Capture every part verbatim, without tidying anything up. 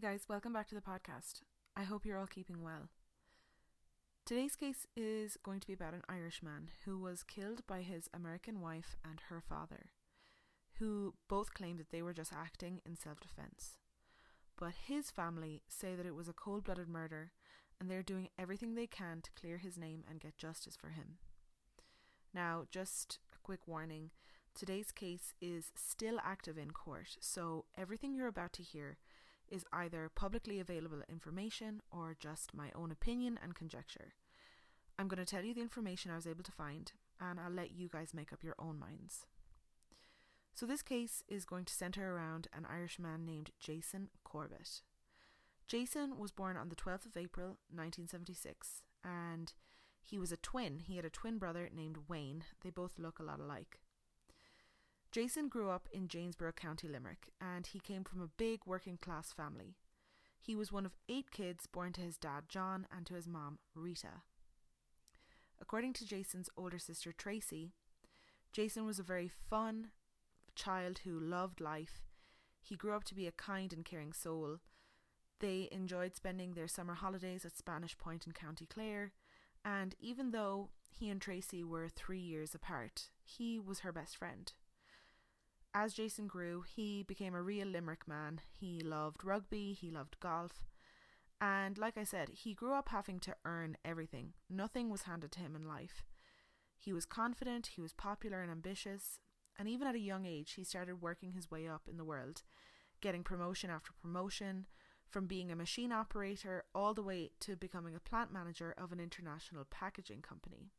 guys, welcome back to the podcast. I hope you're all keeping well. Today's case is going to be about an Irishman who was killed by his American wife and her father, who both claimed that they were just acting in self-defense. But his family say that it was a cold-blooded murder and they're doing everything they can to clear his name and get justice for him. Now, just a quick warning, today's case is still active in court, so everything you're about to hear is either publicly available information or just my own opinion and conjecture. I'm going to tell you the information I was able to find, and I'll let you guys make up your own minds. So this case is going to centre around an Irishman named Jason Corbett. Jason was born on the twelfth of April nineteen seventy-six, and he was a twin. He had a twin brother named Wayne. They both look a lot alike. Jason grew up in Janesborough, County Limerick, and he came from a big working class family. He was one of eight kids born to his dad John and to his mom Rita. According to Jason's older sister Tracy, Jason was a very fun child who loved life. He grew up to be a kind and caring soul. They enjoyed spending their summer holidays at Spanish Point in County Clare, and even though he and Tracy were three years apart, he was her best friend. As Jason grew, he became a real Limerick man. He loved rugby, he loved golf, and like I said, he grew up having to earn everything. Nothing was handed to him in life. He was confident, he was popular and ambitious, and even at a young age, he started working his way up in the world, getting promotion after promotion, from being a machine operator all the way to becoming a plant manager of an international packaging company.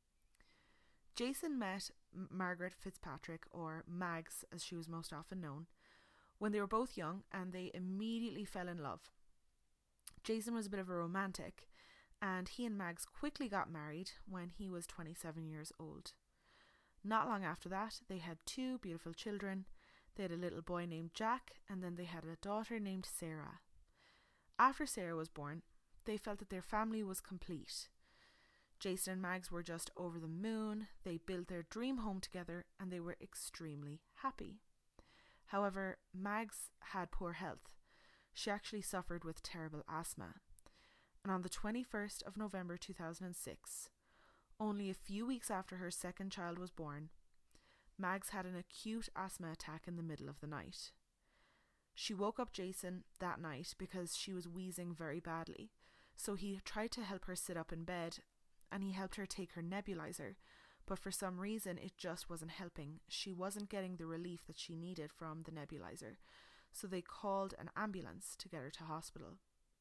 Jason met Margaret Fitzpatrick, or Mags as she was most often known, when they were both young, and they immediately fell in love. Jason was a bit of a romantic, and he and Mags quickly got married when he was twenty-seven years old. Not long after that, they had two beautiful children. They had a little boy named Jack, and then they had a daughter named Sarah. After Sarah was born, they felt that their family was complete. Jason and Mags were just over the moon. They built their dream home together and they were extremely happy. However, Mags had poor health. She actually suffered with terrible asthma. And on the twenty-first of November two thousand six, only a few weeks after her second child was born, Mags had an acute asthma attack in the middle of the night. She woke up Jason that night because she was wheezing very badly, so he tried to help her sit up in bed, and he helped her take her nebulizer, but for some reason it just wasn't helping. She wasn't getting the relief that she needed from the nebulizer, so they called an ambulance to get her to hospital.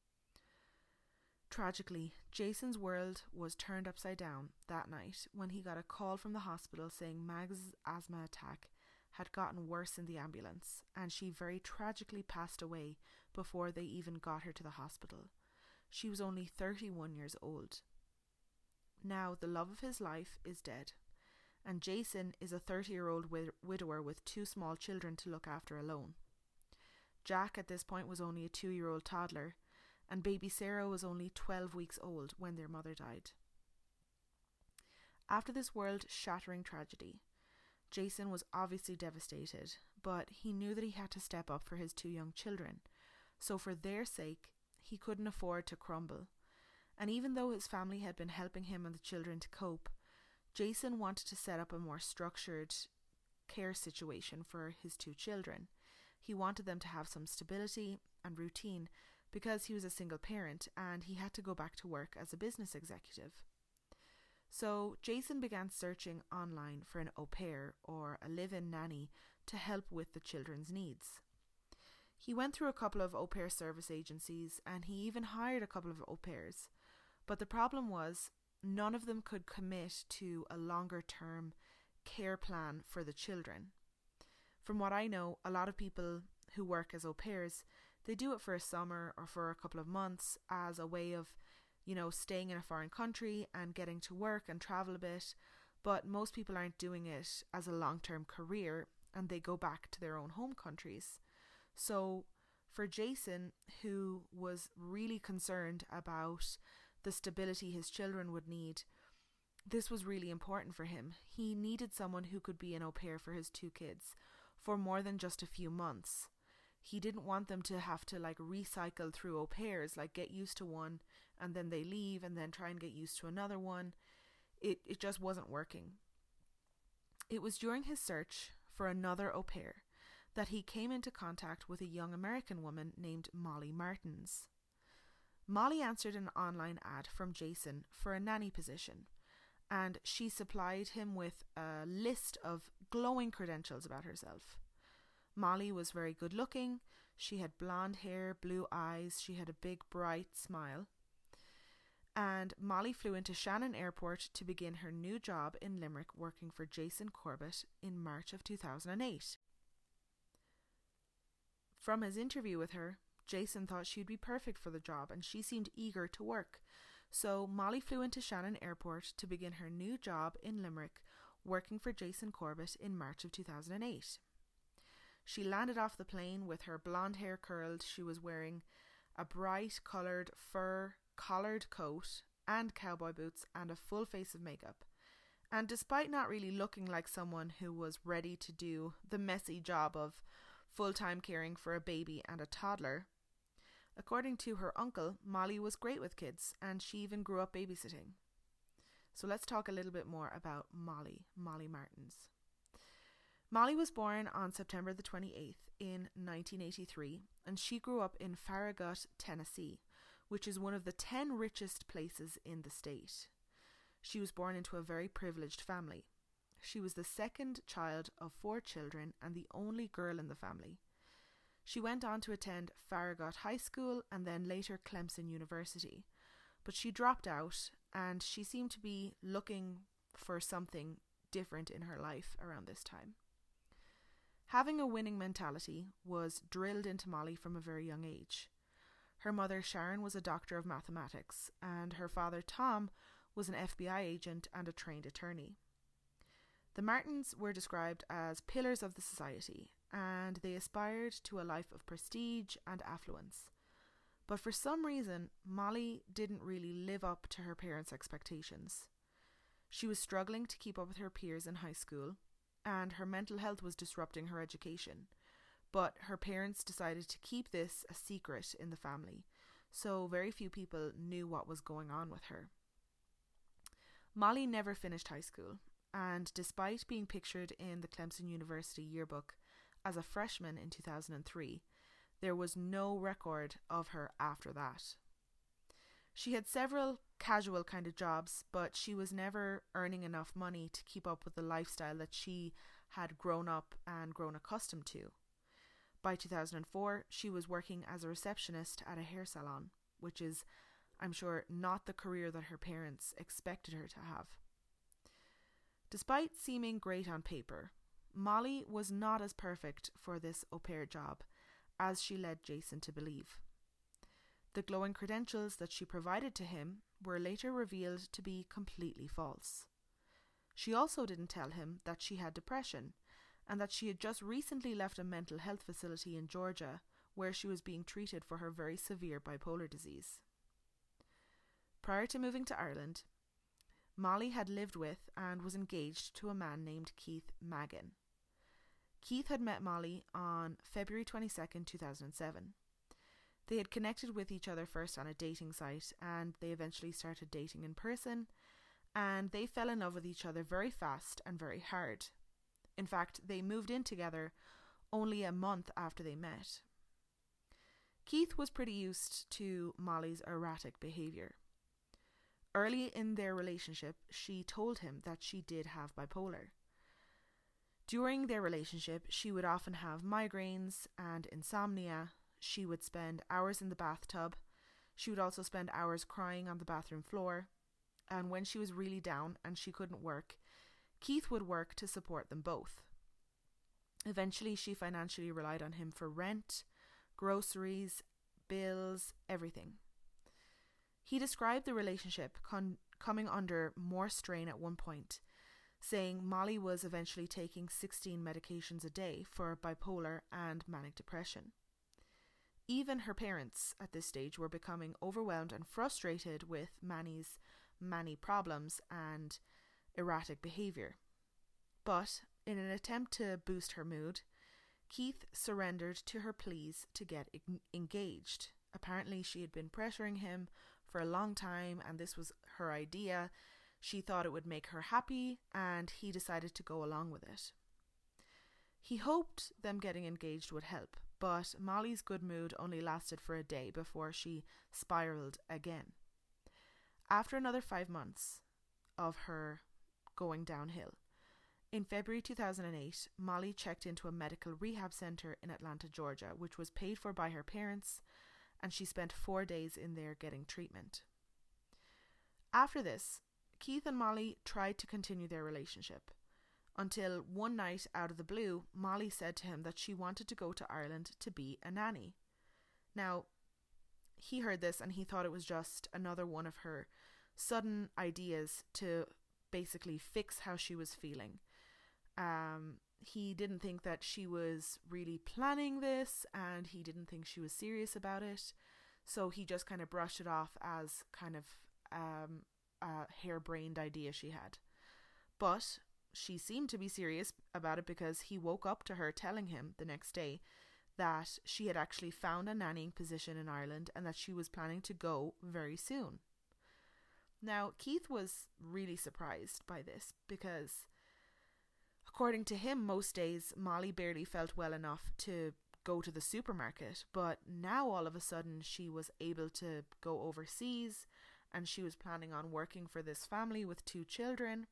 Tragically, Jason's world was turned upside down that night when he got a call from the hospital saying Mags' asthma attack had gotten worse in the ambulance, and she very tragically passed away before they even got her to the hospital. She was only thirty-one years old. Now, the love of his life is dead, and Jason is a thirty-year-old wid- widower with two small children to look after alone. Jack at this point was only a two-year-old toddler, and baby Sarah was only twelve weeks old when their mother died. After this world-shattering tragedy, Jason was obviously devastated, but he knew that he had to step up for his two young children, so for their sake, he couldn't afford to crumble. And even though his family had been helping him and the children to cope, Jason wanted to set up a more structured care situation for his two children. He wanted them to have some stability and routine because he was a single parent and he had to go back to work as a business executive. So Jason began searching online for an au pair or a live-in nanny to help with the children's needs. He went through a couple of au pair service agencies and he even hired a couple of au pairs. But the problem was none of them could commit to a longer term care plan for the children. From what I know, a lot of people who work as au pairs, they do it for a summer or for a couple of months as a way of, you know, staying in a foreign country and getting to work and travel a bit. But most people aren't doing it as a long-term career and they go back to their own home countries. So for Jason, who was really concerned about the stability his children would need, this was really important for him. He needed someone who could be an au pair for his two kids for more than just a few months. he didn't want them to have to like recycle through au pairs, like get used to one and then they leave and then try and get used to another one. It, it just wasn't working. It was during his search for another au pair that he came into contact with a young American woman named Molly Martins. Molly answered an online ad from Jason for a nanny position, and she supplied him with a list of glowing credentials about herself. Molly was very good looking. She had blonde hair, blue eyes, she had a big bright smile. And Molly flew into Shannon Airport to begin her new job in Limerick, working for Jason Corbett in March of two thousand eight. From his interview with her, Jason thought she'd be perfect for the job and she seemed eager to work. So Molly flew into Shannon Airport to begin her new job in Limerick, working for Jason Corbett in March of two thousand eight. She landed off the plane with her blonde hair curled. She was wearing a bright coloured fur collared coat and cowboy boots and a full face of makeup. And despite not really looking like someone who was ready to do the messy job of full-time caring for a baby and a toddler, according to her uncle, Molly was great with kids and she even grew up babysitting. So let's talk a little bit more about Molly, Molly Martins. Molly was born on September the twenty-eighth in nineteen eighty-three, and she grew up in Farragut, Tennessee, which is one of the ten richest places in the state. She was born into a very privileged family. She was the second child of four children and the only girl in the family. She went on to attend Farragut High School and then later Clemson University, but she dropped out and she seemed to be looking for something different in her life around this time. Having a winning mentality was drilled into Molly from a very young age. Her mother Sharon was a doctor of mathematics and her father Tom was an F B I agent and a trained attorney. The Martins were described as pillars of the society and they aspired to a life of prestige and affluence. But for some reason, Molly didn't really live up to her parents' expectations. She was struggling to keep up with her peers in high school and her mental health was disrupting her education. But her parents decided to keep this a secret in the family, so very few people knew what was going on with her. Molly never finished high school, and despite being pictured in the Clemson University yearbook as a freshman in two thousand three, there was no record of her after that. She had several casual kind of jobs, but she was never earning enough money to keep up with the lifestyle that she had grown up and grown accustomed to. By two thousand four, she was working as a receptionist at a hair salon, which is, I'm sure, not the career that her parents expected her to have. Despite seeming great on paper, Molly was not as perfect for this au pair job as she led Jason to believe. The glowing credentials that she provided to him were later revealed to be completely false. She also didn't tell him that she had depression and that she had just recently left a mental health facility in Georgia where she was being treated for her very severe bipolar disease. Prior to moving to Ireland, Molly had lived with and was engaged to a man named Keith Magan. Keith had met Molly on February twenty-second, two thousand seven. They had connected with each other first on a dating site and they eventually started dating in person, and they fell in love with each other very fast and very hard. In fact, they moved in together only a month after they met. Keith was pretty used to Molly's erratic behaviour. Early in their relationship, she told him that she did have bipolar. During their relationship, she would often have migraines and insomnia. She would spend hours in the bathtub. She would also spend hours crying on the bathroom floor. And when she was really down and she couldn't work, Keith would work to support them both. Eventually, she financially relied on him for rent, groceries, bills, everything. He described the relationship con- coming under more strain at one point, saying Molly was eventually taking sixteen medications a day for bipolar and manic depression. Even her parents at this stage were becoming overwhelmed and frustrated with Manny's many problems and erratic behaviour. But in an attempt to boost her mood, Keith surrendered to her pleas to get en- engaged. Apparently, she had been pressuring him for a long time, and this was her idea. She thought it would make her happy, and he decided to go along with it. He hoped them getting engaged would help, but Molly's good mood only lasted for a day before she spiraled again. After another five months of her going downhill, in February two thousand eight, Molly checked into a medical rehab centre in Atlanta, Georgia, which was paid for by her parents, and she spent four days in there getting treatment. After this, Keith and Molly tried to continue their relationship, until one night out of the blue, Molly said to him that she wanted to go to Ireland to be a nanny. Now, he heard this and he thought it was just another one of her sudden ideas to basically fix how she was feeling. Um, he didn't think that she was really planning this, and he didn't think she was serious about it. So he just kind of brushed it off as kind of um, a harebrained idea she had. But she seemed to be serious about it, because he woke up to her telling him the next day that she had actually found a nannying position in Ireland and that she was planning to go very soon. Now, Keith was really surprised by this, because according to him, most days Molly barely felt well enough to go to the supermarket, but now all of a sudden she was able to go overseas, and she was planning on working for this family with two children.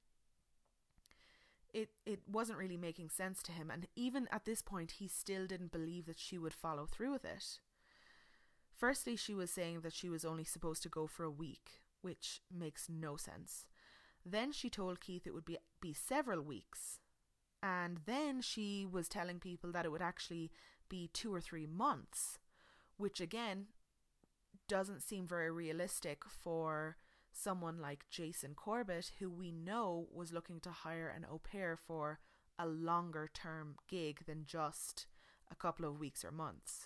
It it wasn't really making sense to him, and even at this point he still didn't believe that she would follow through with it. Firstly, she was saying that she was only supposed to go for a week, which makes no sense. Then she told Keith it would be, be several weeks, and then she was telling people that it would actually be two or three months, which again doesn't seem very realistic for someone like Jason Corbett, who we know was looking to hire an au pair for a longer term gig than just a couple of weeks or months.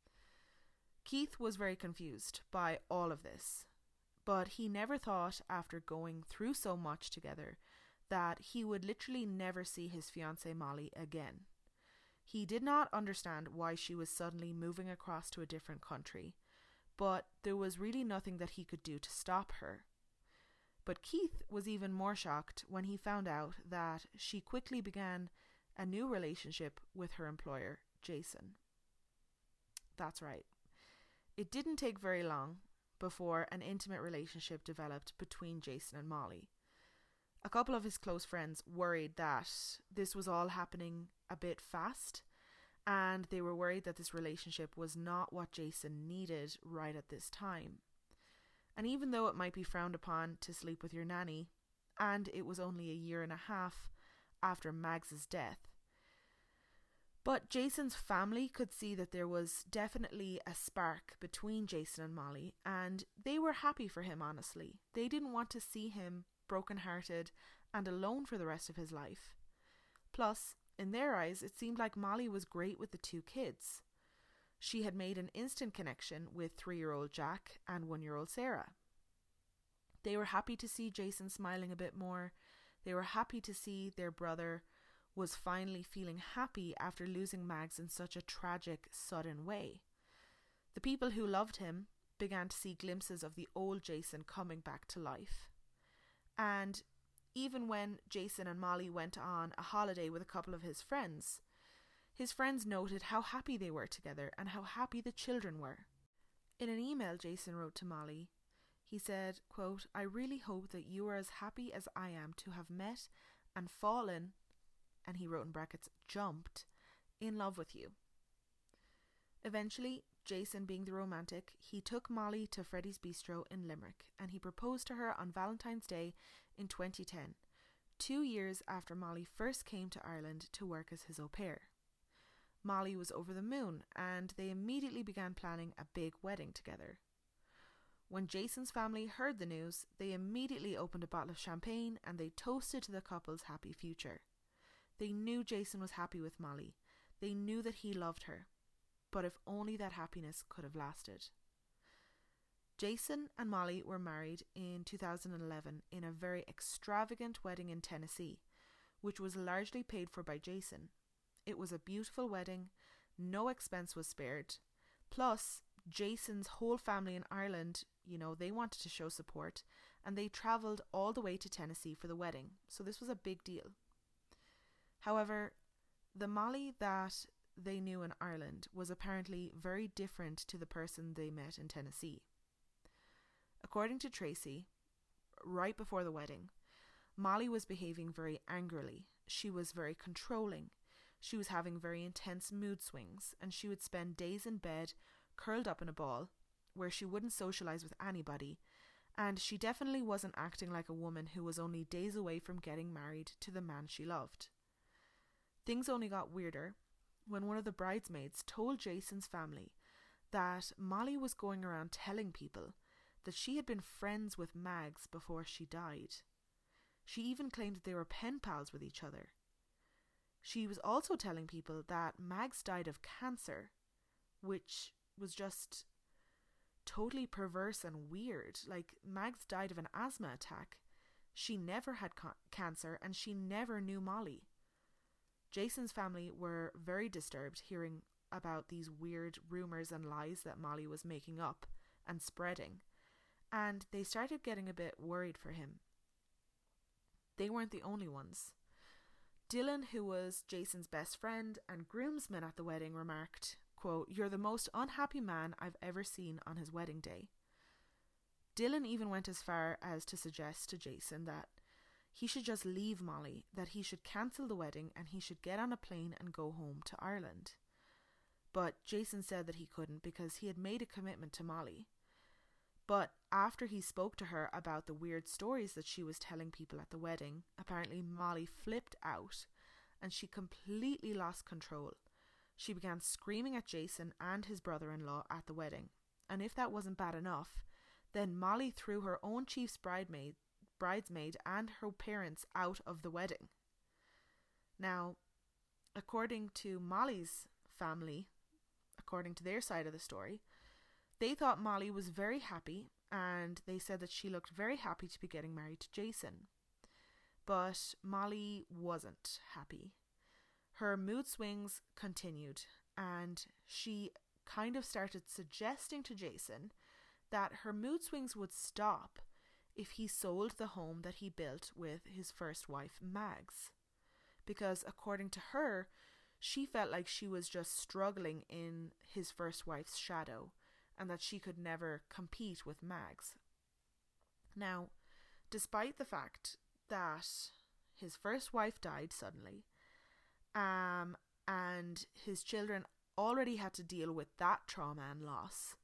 Keith was very confused by all of this, but he never thought, after going through so much together, that he would literally never see his fiancée Molly again. He did not understand why she was suddenly moving across to a different country, but there was really nothing that he could do to stop her. But Keith was even more shocked when he found out that she quickly began a new relationship with her employer, Jason. That's right. It didn't take very long before an intimate relationship developed between Jason and Molly. A couple of his close friends worried that this was all happening a bit fast, and they were worried that this relationship was not what Jason needed right at this time. And even though it might be frowned upon to sleep with your nanny, and it was only a year and a half after Mags's death, but Jason's family could see that there was definitely a spark between Jason and Molly, and they were happy for him, honestly. They didn't want to see him broken-hearted and alone for the rest of his life. Plus, in their eyes, it seemed like Molly was great with the two kids. She had made an instant connection with three-year-old Jack and one-year-old Sarah. They were happy to see Jason smiling a bit more. They were happy to see their brother was finally feeling happy after losing Mags in such a tragic, sudden way. The people who loved him began to see glimpses of the old Jason coming back to life. And even when Jason and Molly went on a holiday with a couple of his friends, his friends noted how happy they were together and how happy the children were. In an email Jason wrote to Molly, he said, quote, "I really hope that you are as happy as I am to have met and fallen," and he wrote in brackets, "jumped," in love with you. Eventually, Jason, being the romantic, he took Molly to Freddy's Bistro in Limerick, and he proposed to her on Valentine's Day in twenty ten, two years after Molly first came to Ireland to work as his au pair. Molly was over the moon, and they immediately began planning a big wedding together. When Jason's family heard the news, they immediately opened a bottle of champagne and they toasted to the couple's happy future. They knew Jason was happy with Molly. They knew that he loved her. But if only that happiness could have lasted. Jason and Molly were married in two thousand eleven in a very extravagant wedding in Tennessee, which was largely paid for by Jason. It was a beautiful wedding, No expense was spared. Plus, Jason's whole family in Ireland, you know, they wanted to show support, and they travelled all the way to Tennessee for the wedding. So this was a big deal. However, the Molly that they knew in Ireland was apparently very different to the person they met in Tennessee. According to Tracy, right before the wedding, Molly was behaving very angrily. She was very controlling. She was having very intense mood swings, and she would spend days in bed curled up in a ball where she wouldn't socialise with anybody, and she definitely wasn't acting like a woman who was only days away from getting married to the man she loved. Things only got weirder when one of the bridesmaids told Jason's family that Molly was going around telling people that she had been friends with Mags before she died. She even claimed that they were pen pals with each other. She was also telling people that Mags died of cancer, which was just totally perverse and weird. Like, Mags died of an asthma attack. She never had ca- cancer and she never knew Molly. Jason's family were very disturbed hearing about these weird rumours and lies that Molly was making up and spreading, and they started getting a bit worried for him. They weren't the only ones. Dylan, who was Jason's best friend and groomsman at the wedding, remarked, quote, "You're the most unhappy man I've ever seen on his wedding day." Dylan even went as far as to suggest to Jason that he should just leave Molly, that he should cancel the wedding and he should get on a plane and go home to Ireland. But Jason said that he couldn't because he had made a commitment to Molly. But after he spoke to her about the weird stories that she was telling people at the wedding, apparently Molly flipped out and she completely lost control. She began screaming at Jason and his brother-in-law at the wedding. And if that wasn't bad enough, then Molly threw her own chief's bridesmaid, bridesmaid and her parents out of the wedding. Now, according to Molly's family, according to their side of the story, they thought Molly was very happy, and they said that she looked very happy to be getting married to Jason. But Molly wasn't happy. Her mood swings continued, and she kind of started suggesting to Jason that her mood swings would stop if he sold the home that he built with his first wife, Mags. Because according to her, she felt like she was just struggling in his first wife's shadow, and that she could never compete with Mags. Now, despite the fact that his first wife died suddenly, um, and his children already had to deal with that trauma and loss,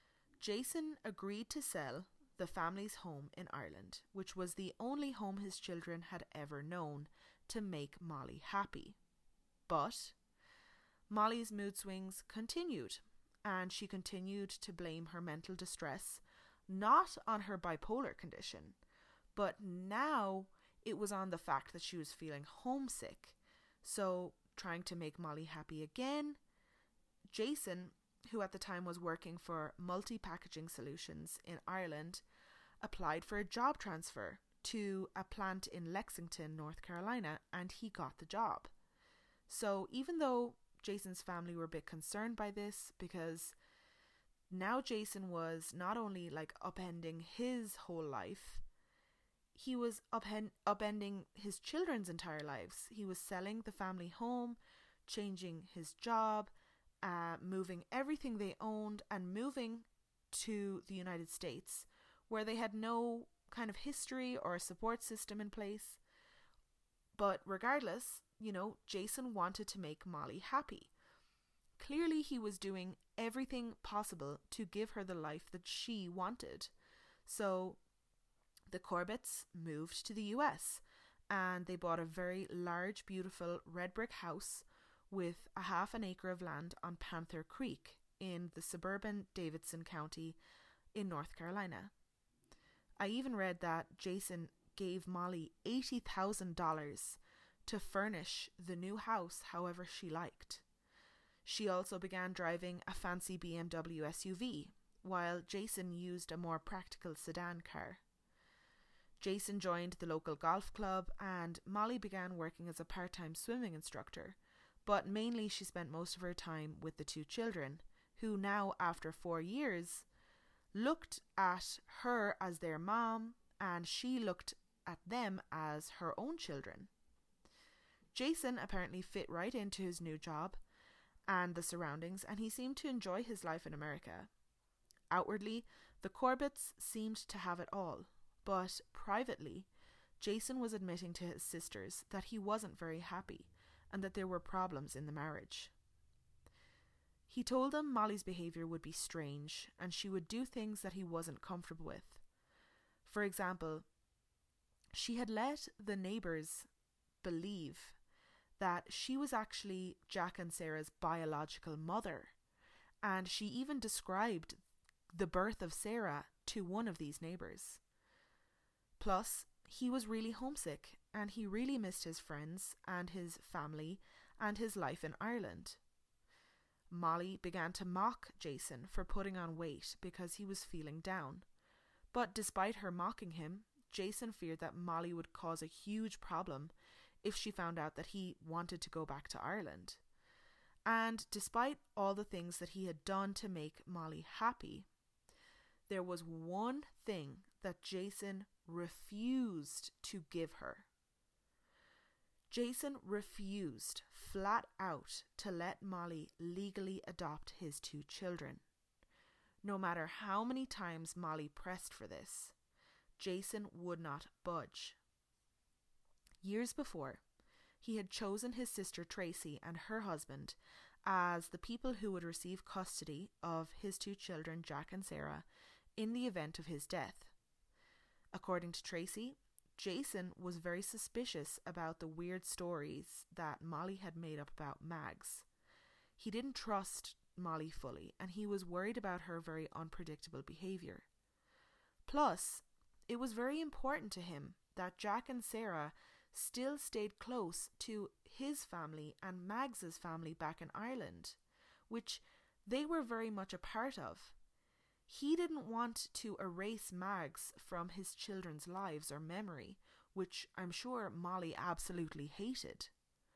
Jason agreed to sell the family's home in Ireland, which was the only home his children had ever known, to make Molly happy. But Molly's mood swings continued, and she continued to blame her mental distress not on her bipolar condition, but now it was on the fact that she was feeling homesick. So, trying to make Molly happy again, Jason, who at the time was working for Multi-Packaging Solutions in Ireland, applied for a job transfer to a plant in Lexington, North Carolina, and he got the job. So even though Jason's family were a bit concerned by this, because now Jason was not only like upending his whole life, he was upend- upending his children's entire lives. He was selling the family home, changing his job, uh, moving everything they owned, and moving to the United States, where they had no kind of history or support system in place. But regardless, you know, Jason wanted to make Molly happy. Clearly he was doing everything possible to give her the life that she wanted. So the Corbetts moved to the U S and they bought a very large, beautiful red brick house with a half an acre of land on Panther Creek in the suburban Davidson County in North Carolina. I even read that Jason gave Molly eighty thousand dollars to furnish the new house however she liked. She also began driving a fancy B M W S U V, while Jason used a more practical sedan car. Jason joined the local golf club, and Molly began working as a part-time swimming instructor, but mainly she spent most of her time with the two children, who now, after four years, looked at her as their mom, and she looked at them as her own children. Jason apparently fit right into his new job and the surroundings, and he seemed to enjoy his life in America. Outwardly, the Corbetts seemed to have it all, but privately, Jason was admitting to his sisters that he wasn't very happy and that there were problems in the marriage. He told them Molly's behaviour would be strange and she would do things that he wasn't comfortable with. For example, she had let the neighbours believe that she was actually Jack and Sarah's biological mother, and she even described the birth of Sarah to one of these neighbours. Plus, he was really homesick and he really missed his friends and his family and his life in Ireland. Molly began to mock Jason for putting on weight because he was feeling down. But despite her mocking him, Jason feared that Molly would cause a huge problem if she found out that he wanted to go back to Ireland. And despite all the things that he had done to make Molly happy, there was one thing that Jason refused to give her. Jason refused flat out to let Molly legally adopt his two children. No matter how many times Molly pressed for this, Jason would not budge. Years before, he had chosen his sister Tracy and her husband as the people who would receive custody of his two children, Jack and Sarah, in the event of his death. According to Tracy, Jason was very suspicious about the weird stories that Molly had made up about Mags. He didn't trust Molly fully, and he was worried about her very unpredictable behaviour. Plus, it was very important to him that Jack and Sarah still stayed close to his family and Mags's family back in Ireland, which they were very much a part of. He didn't want to erase Mags from his children's lives or memory, which I'm sure Molly absolutely hated.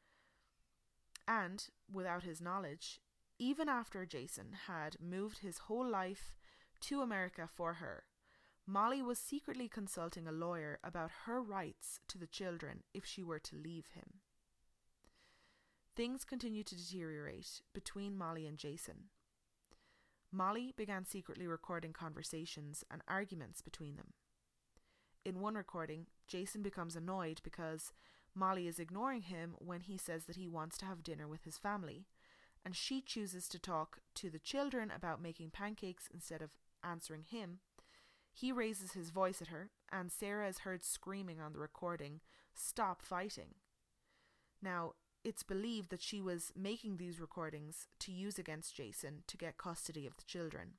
And, without his knowledge, even after Jason had moved his whole life to America for her, Molly was secretly consulting a lawyer about her rights to the children if she were to leave him. Things continued to deteriorate between Molly and Jason. Molly began secretly recording conversations and arguments between them. In one recording, Jason becomes annoyed because Molly is ignoring him when he says that he wants to have dinner with his family, and she chooses to talk to the children about making pancakes instead of answering him. He raises his voice at her, and Sarah is heard screaming on the recording, "Stop fighting." Now, it's believed that she was making these recordings to use against Jason to get custody of the children.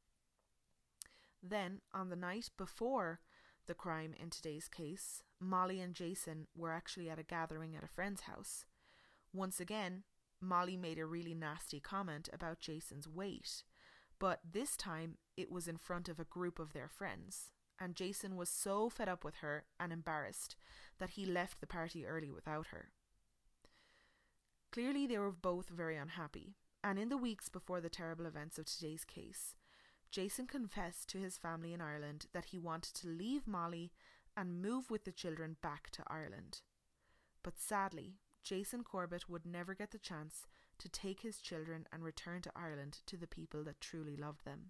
Then, on the night before the crime in today's case, Molly and Jason were actually at a gathering at a friend's house. Once again, Molly made a really nasty comment about Jason's weight, but this time it was in front of a group of their friends, and Jason was so fed up with her and embarrassed that he left the party early without her. Clearly they were both very unhappy, and in the weeks before the terrible events of today's case, Jason confessed to his family in Ireland that he wanted to leave Molly and move with the children back to Ireland. But sadly, Jason Corbett would never get the chance to take his children and return to Ireland to the people that truly loved them.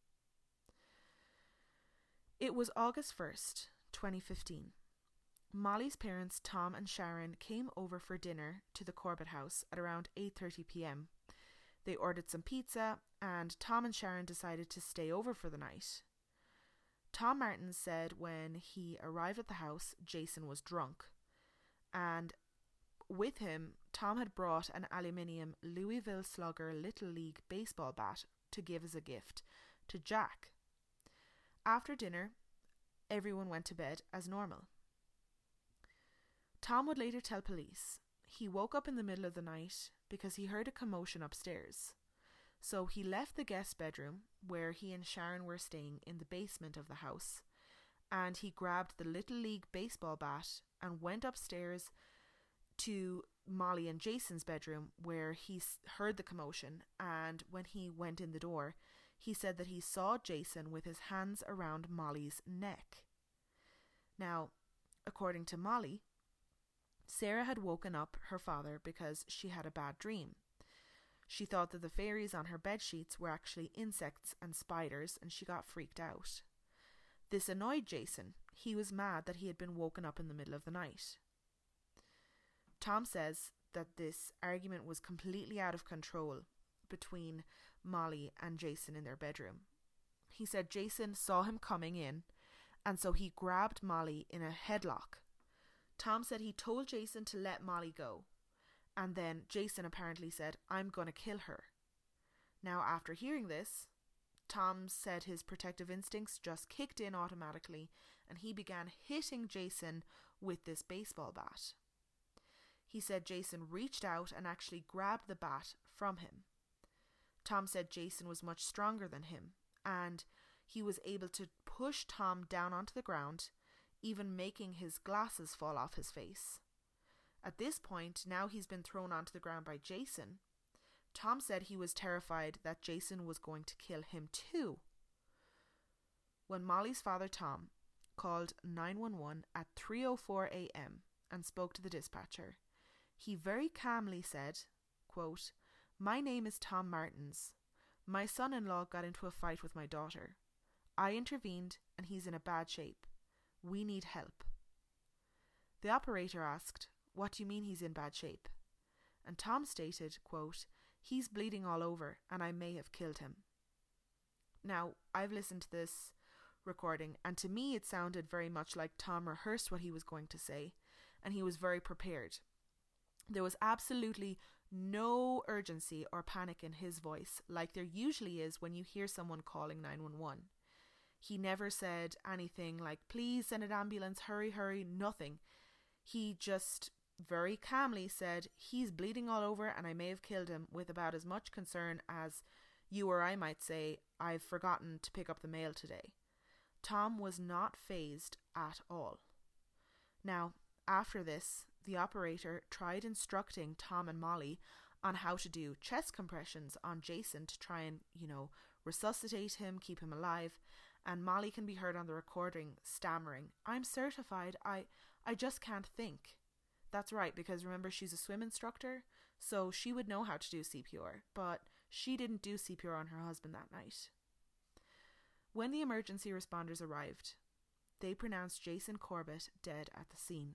It was August first, twenty fifteen. Molly's parents, Tom and Sharon, came over for dinner to the Corbett house at around eight thirty p.m. They ordered some pizza, and Tom and Sharon decided to stay over for the night. Tom Martin said when he arrived at the house, Jason was drunk, and with him, Tom had brought an aluminium Louisville Slugger Little League baseball bat to give as a gift to Jack. After dinner, everyone went to bed as normal. Tom would later tell police he woke up in the middle of the night because he heard a commotion upstairs. So he left the guest bedroom, where he and Sharon were staying, in the basement of the house, and he grabbed the Little League baseball bat and went upstairs to Molly and Jason's bedroom where he heard the commotion, and when he went in the door, he said that he saw Jason with his hands around Molly's neck. Now, according to Molly, Sarah had woken up her father because she had a bad dream. She thought that the fairies on her bed sheets were actually insects and spiders, and she got freaked out. This annoyed Jason. He was mad that he had been woken up in the middle of the night. Tom says that this argument was completely out of control between Molly and Jason in their bedroom. He said Jason saw him coming in, and so he grabbed Molly in a headlock. Tom said he told Jason to let Molly go, and then Jason apparently said, "I'm going to kill her." Now, after hearing this, Tom said his protective instincts just kicked in automatically, and he began hitting Jason with this baseball bat. He said Jason reached out and actually grabbed the bat from him. Tom said Jason was much stronger than him, and he was able to push Tom down onto the ground, even making his glasses fall off his face. At this point, now he's been thrown onto the ground by Jason. Tom said he was terrified that Jason was going to kill him too. When Molly's father, Tom, called nine one one at three oh four a.m. and spoke to the dispatcher, he very calmly said, quote, "My name is Tom Martins. My son-in-law got into a fight with my daughter. I intervened and he's in a bad shape. We need help." The operator asked, "What do you mean he's in bad shape?" And Tom stated, quote, "He's bleeding all over and I may have killed him." Now, I've listened to this recording, and to me it sounded very much like Tom rehearsed what he was going to say, and he was very prepared. There was absolutely no urgency or panic in his voice, like there usually is when you hear someone calling nine one one. He never said anything like, "Please send an ambulance, hurry, hurry," nothing. He just very calmly said, "He's bleeding all over and I may have killed him," with about as much concern as you or I might say, "I've forgotten to pick up the mail today." Tom was not fazed at all. Now, after this, the operator tried instructing Tom and Molly on how to do chest compressions on Jason to try and, you know, resuscitate him, keep him alive. And Molly can be heard on the recording stammering, "I'm certified, I, I just can't think." That's right, because remember, she's a swim instructor, so she would know how to do C P R, but she didn't do C P R on her husband that night. When the emergency responders arrived, they pronounced Jason Corbett dead at the scene.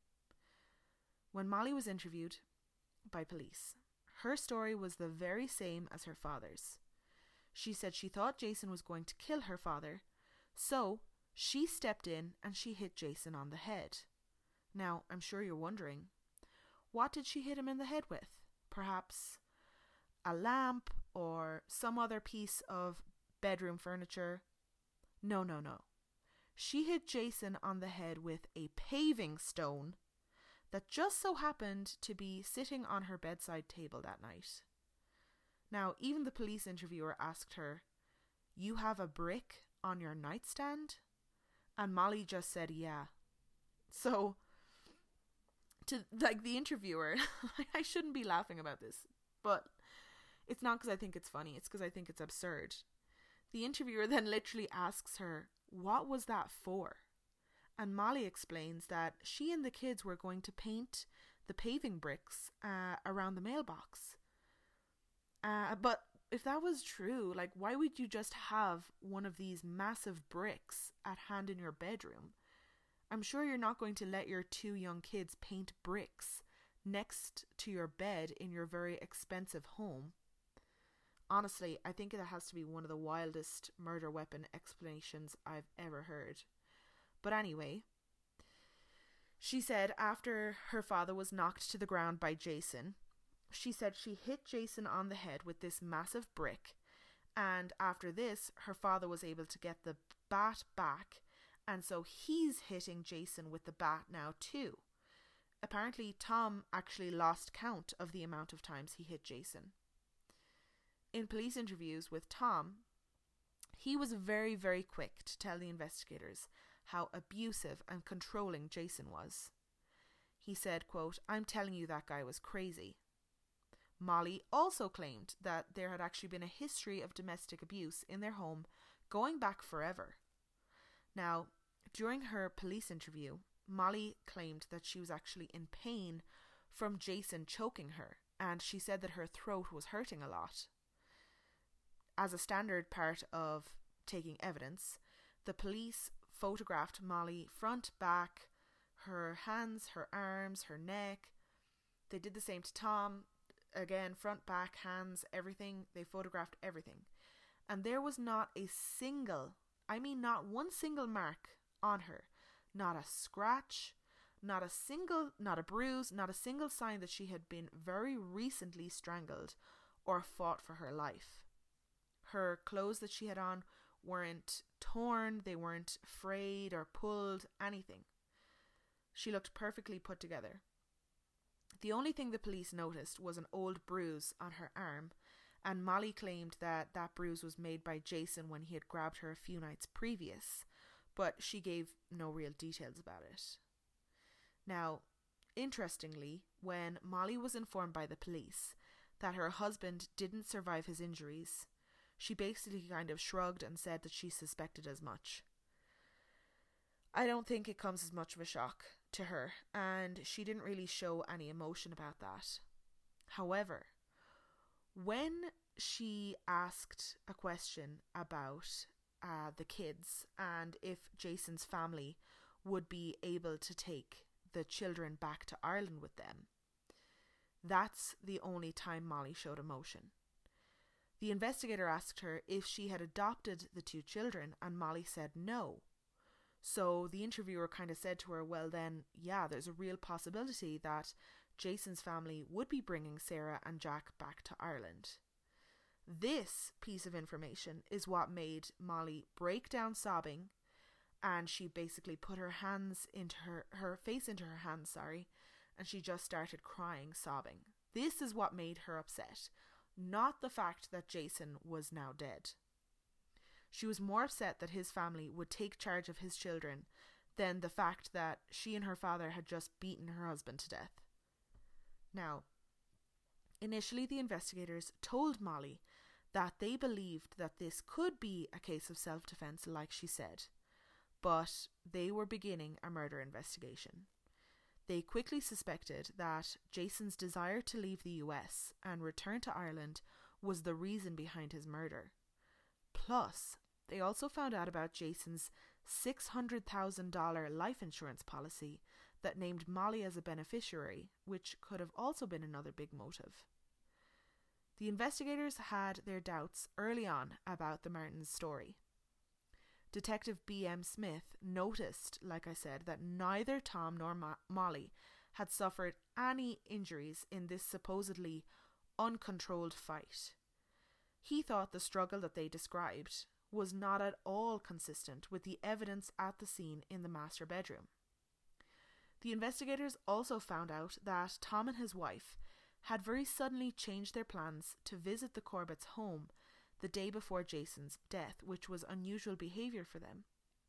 When Molly was interviewed by police, her story was the very same as her father's. She said she thought Jason was going to kill her father, so she stepped in and she hit Jason on the head. Now, I'm sure you're wondering, what did she hit him in the head with? Perhaps a lamp or some other piece of bedroom furniture? No, no, no. She hit Jason on the head with a paving stone that just so happened to be sitting on her bedside table that night. Now, even the police interviewer asked her, "You have a brick on your nightstand?" And Molly just said, "Yeah." So, to like the interviewer, I shouldn't be laughing about this, but it's not because I think it's funny, it's because I think it's absurd. The interviewer then literally asks her, "What was that for?" And Molly explains that she and the kids were going to paint the paving bricks uh, around the mailbox. Uh, but if that was true, like, why would you just have one of these massive bricks at hand in your bedroom? I'm sure you're not going to let your two young kids paint bricks next to your bed in your very expensive home. Honestly, I think it has to be one of the wildest murder weapon explanations I've ever heard. But anyway, she said after her father was knocked to the ground by Jason, she said she hit Jason on the head with this massive brick, and after this, her father was able to get the bat back, and so he's hitting Jason with the bat now too. Apparently, Tom actually lost count of the amount of times he hit Jason. In police interviews with Tom, he was very, very quick to tell the investigators how abusive and controlling Jason was. He said, quote, "I'm telling you that guy was crazy." Molly also claimed that there had actually been a history of domestic abuse in their home going back forever. Now, during her police interview, Molly claimed that she was actually in pain from Jason choking her, and she said that her throat was hurting a lot. As a standard part of taking evidence, the police photographed Molly front, back, her hands, her arms, her neck. They did the same to Tom. Again, front, back, hands, everything. They photographed everything. And there was not a single, I mean not one single mark on her. Not a scratch, not a single, not a bruise, not a single sign that she had been very recently strangled or fought for her life. Her clothes that she had on weren't torn, they weren't frayed or pulled, anything. She looked perfectly put together. The only thing the police noticed was an old bruise on her arm, and Molly claimed that that bruise was made by Jason when he had grabbed her a few nights previous, but she gave no real details about it. Now, interestingly, when Molly was informed by the police that her husband didn't survive his injuries, she basically kind of shrugged and said that she suspected as much. I don't think it comes as much of a shock to her, and she didn't really show any emotion about that. However, when she asked a question about uh, the kids and if Jason's family would be able to take the children back to Ireland with them, that's the only time Molly showed emotion. The investigator asked her if she had adopted the two children, and Molly said no. So the interviewer kind of said to her, well then, yeah, there's a real possibility that Jason's family would be bringing Sarah and Jack back to Ireland. This piece of information is what made Molly break down sobbing, and she basically put her hands into her, her face into her hands, sorry, and she just started crying, sobbing. This is what made her upset, not the fact that Jason was now dead. She was more upset that his family would take charge of his children than the fact that she and her father had just beaten her husband to death. Now, initially the investigators told Molly that they believed that this could be a case of self-defense, like she said, but they were beginning a murder investigation. They quickly suspected that Jason's desire to leave the U S and return to Ireland was the reason behind his murder. Plus, they also found out about Jason's six hundred thousand dollars life insurance policy that named Molly as a beneficiary, which could have also been another big motive. The investigators had their doubts early on about the Martins' story. Detective B M Smith noticed, like I said, that neither Tom nor Mo- Molly had suffered any injuries in this supposedly uncontrolled fight. He thought the struggle that they described was not at all consistent with the evidence at the scene in the master bedroom. The investigators also found out that Tom and his wife had very suddenly changed their plans to visit the Corbetts' home the day before Jason's death, which was unusual behaviour for them.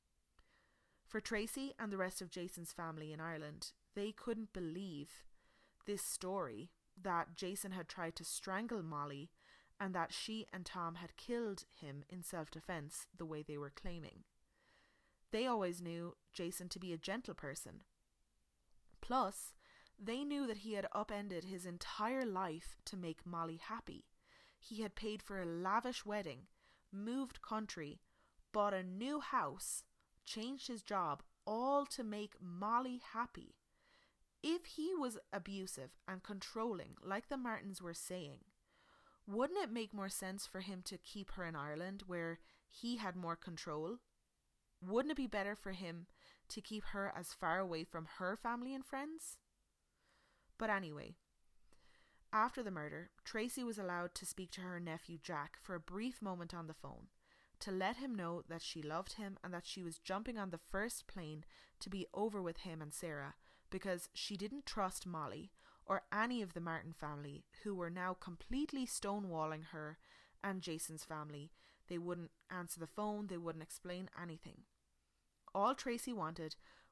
For Tracy and the rest of Jason's family in Ireland, they couldn't believe this story that Jason had tried to strangle Molly and that she and Tom had killed him in self-defense the way they were claiming. They always knew Jason to be a gentle person. Plus, they knew that he had upended his entire life to make Molly happy. He had paid for a lavish wedding, moved country, bought a new house, changed his job, all to make Molly happy. If he was abusive and controlling, like the Martins were saying, wouldn't it make more sense for him to keep her in Ireland where he had more control? Wouldn't it be better for him to keep her as far away from her family and friends? But anyway, after the murder, Tracy was allowed to speak to her nephew Jack for a brief moment on the phone to let him know that she loved him and that she was jumping on the first plane to be over with him and Sarah because she didn't trust Molly or any of the Martin family, who were now completely stonewalling her and Jason's family. They wouldn't answer the phone, they wouldn't explain anything. All Tracy wanted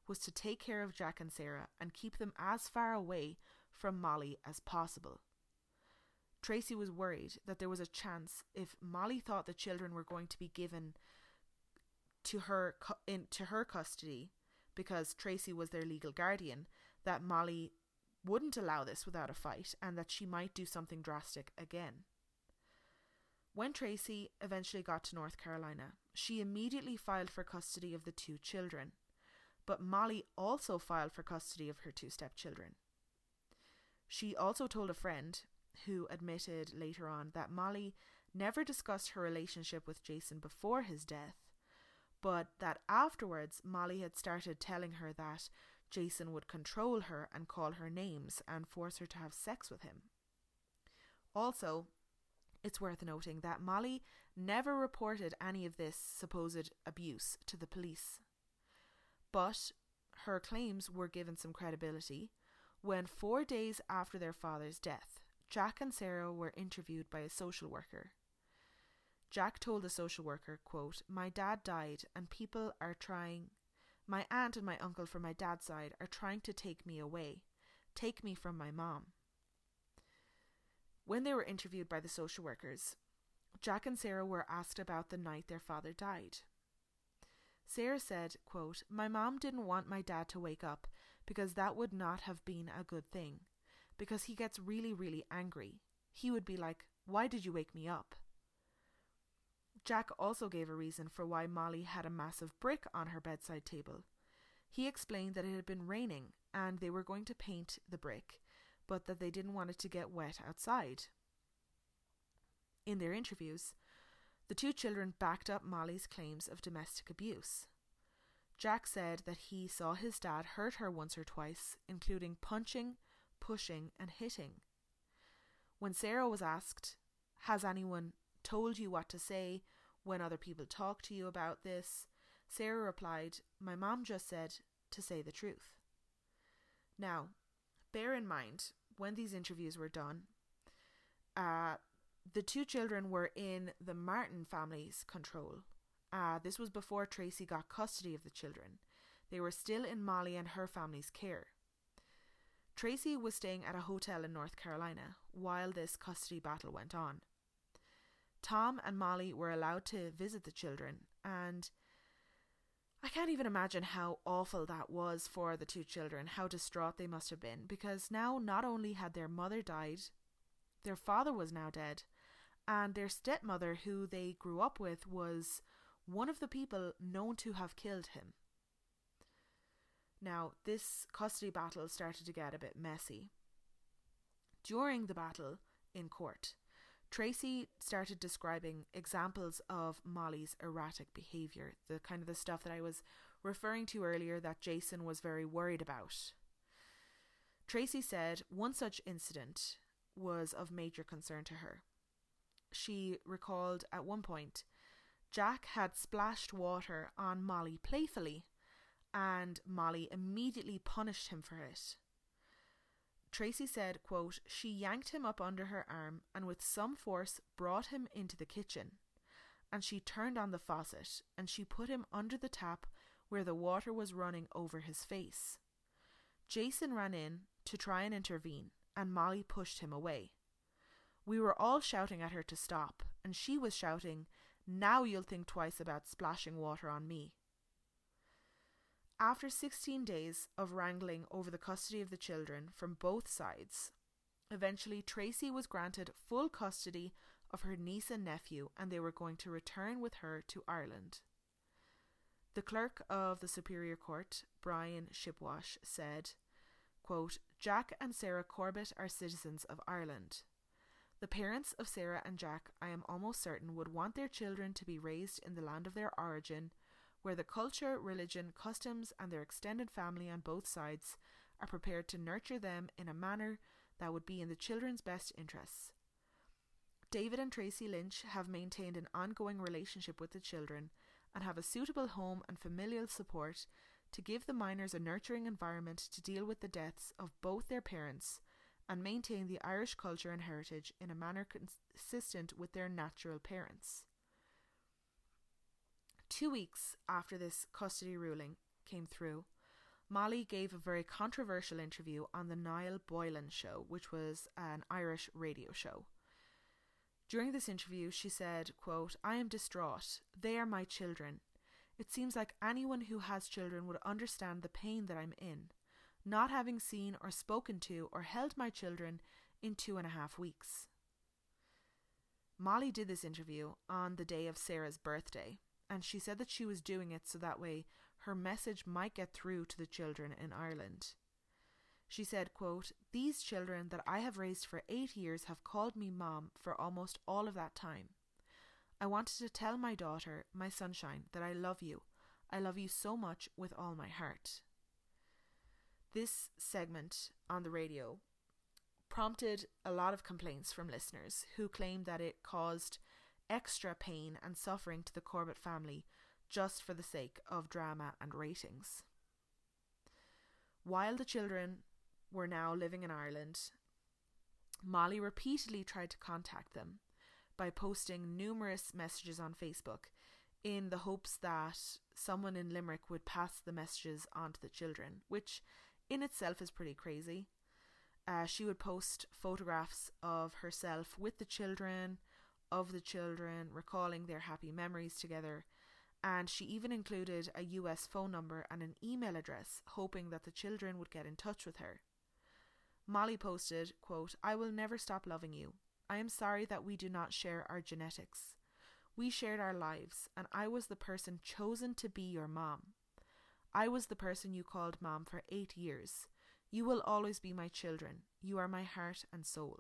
was to take care of Jack and Sarah and keep them as far away from Molly as possible. Tracy was worried that there was a chance, if Molly thought the children were going to be given to her into her custody because Tracy was their legal guardian, that Molly wouldn't allow this without a fight and that she might do something drastic again. When Tracy eventually got to North Carolina, she immediately filed for custody of the two children, but Molly also filed for custody of her two stepchildren. She also told a friend, who admitted later on, that Molly never discussed her relationship with Jason before his death, but that afterwards Molly had started telling her that Jason would control her and call her names and force her to have sex with him. Also, it's worth noting that Molly never reported any of this supposed abuse to the police, but her claims were given some credibility when, four days after their father's death, Jack and Sarah were interviewed by a social worker. Jack told the social worker, quote, "My dad died and people are trying, my aunt and my uncle from my dad's side are trying to take me away, take me from my mom." When they were interviewed by the social workers, Jack and Sarah were asked about the night their father died. Sarah said, quote, "My mom didn't want my dad to wake up because that would not have been a good thing, because he gets really, really angry. He would be like, 'Why did you wake me up?'" Jack also gave a reason for why Molly had a massive brick on her bedside table. He explained that it had been raining and they were going to paint the brick, but that they didn't want it to get wet outside. In their interviews, the two children backed up Molly's claims of domestic abuse. Jack said that he saw his dad hurt her once or twice, including punching, pushing, and hitting. When Sarah was asked, "Has anyone told you what to say when other people talk to you about this?" Sarah replied, "My mom just said to say the truth." Now, bear in mind, when these interviews were done, uh, the two children were in the Martin family's control. Uh, this was before Tracy got custody of the children. They were still in Molly and her family's care. Tracy was staying at a hotel in North Carolina while this custody battle went on. Tom and Molly were allowed to visit the children, and I can't even imagine how awful that was for the two children, how distraught they must have been, because now not only had their mother died, their father was now dead, and their stepmother, who they grew up with, was one of the people known to have killed him. Now, this custody battle started to get a bit messy. During the battle in court, Tracy started describing examples of Molly's erratic behaviour, the kind of the stuff that I was referring to earlier that Jason was very worried about. Tracy said one such incident was of major concern to her. She recalled at one point, Jack had splashed water on Molly playfully, and Molly immediately punished him for it. Tracy said, quote, "She yanked him up under her arm and with some force brought him into the kitchen, and she turned on the faucet and she put him under the tap where the water was running over his face. Jason ran in to try and intervene and Molly pushed him away. We were all shouting at her to stop, and she was shouting, 'Now you'll think twice about splashing water on me.'" After sixteen days of wrangling over the custody of the children from both sides, eventually Tracy was granted full custody of her niece and nephew, and they were going to return with her to Ireland. The clerk of the Superior Court, Brian Shipwash, said, quote, "Jack and Sarah Corbett are citizens of Ireland. The parents of Sarah and Jack, I am almost certain, would want their children to be raised in the land of their origin, where the culture, religion, customs, and their extended family on both sides are prepared to nurture them in a manner that would be in the children's best interests. David and Tracy Lynch have maintained an ongoing relationship with the children and have a suitable home and familial support to give the minors a nurturing environment to deal with the deaths of both their parents and maintain the Irish culture and heritage in a manner consistent with their natural parents." Two weeks after this custody ruling came through, Molly gave a very controversial interview on the Niall Boylan Show, which was an Irish radio show. During this interview, she said, quote, "I am distraught. They are my children. It seems like anyone who has children would understand the pain that I'm in, not having seen or spoken to or held my children in two and a half weeks." Molly did this interview on the day of Sarah's birthday, and she said that she was doing it so that way her message might get through to the children in Ireland. She said, quote, "These children that I have raised for eight years have called me mom for almost all of that time. I wanted to tell my daughter, my sunshine, that I love you. I love you so much with all my heart." This segment on the radio prompted a lot of complaints from listeners who claimed that it caused extra pain and suffering to the Corbett family just for the sake of drama and ratings. While the children were now living in Ireland, Molly repeatedly tried to contact them by posting numerous messages on Facebook in the hopes that someone in Limerick would pass the messages on to the children, which in itself is pretty crazy. Uh, she would post photographs of herself with the children, of the children, recalling their happy memories together, and she even included a U S phone number and an email address, hoping that the children would get in touch with her. Molly posted, quote, "I will never stop loving you. I am sorry that we do not share our genetics. We shared our lives, and I was the person chosen to be your mom. I was the person you called mom for eight years. You will always be my children. You are my heart and soul."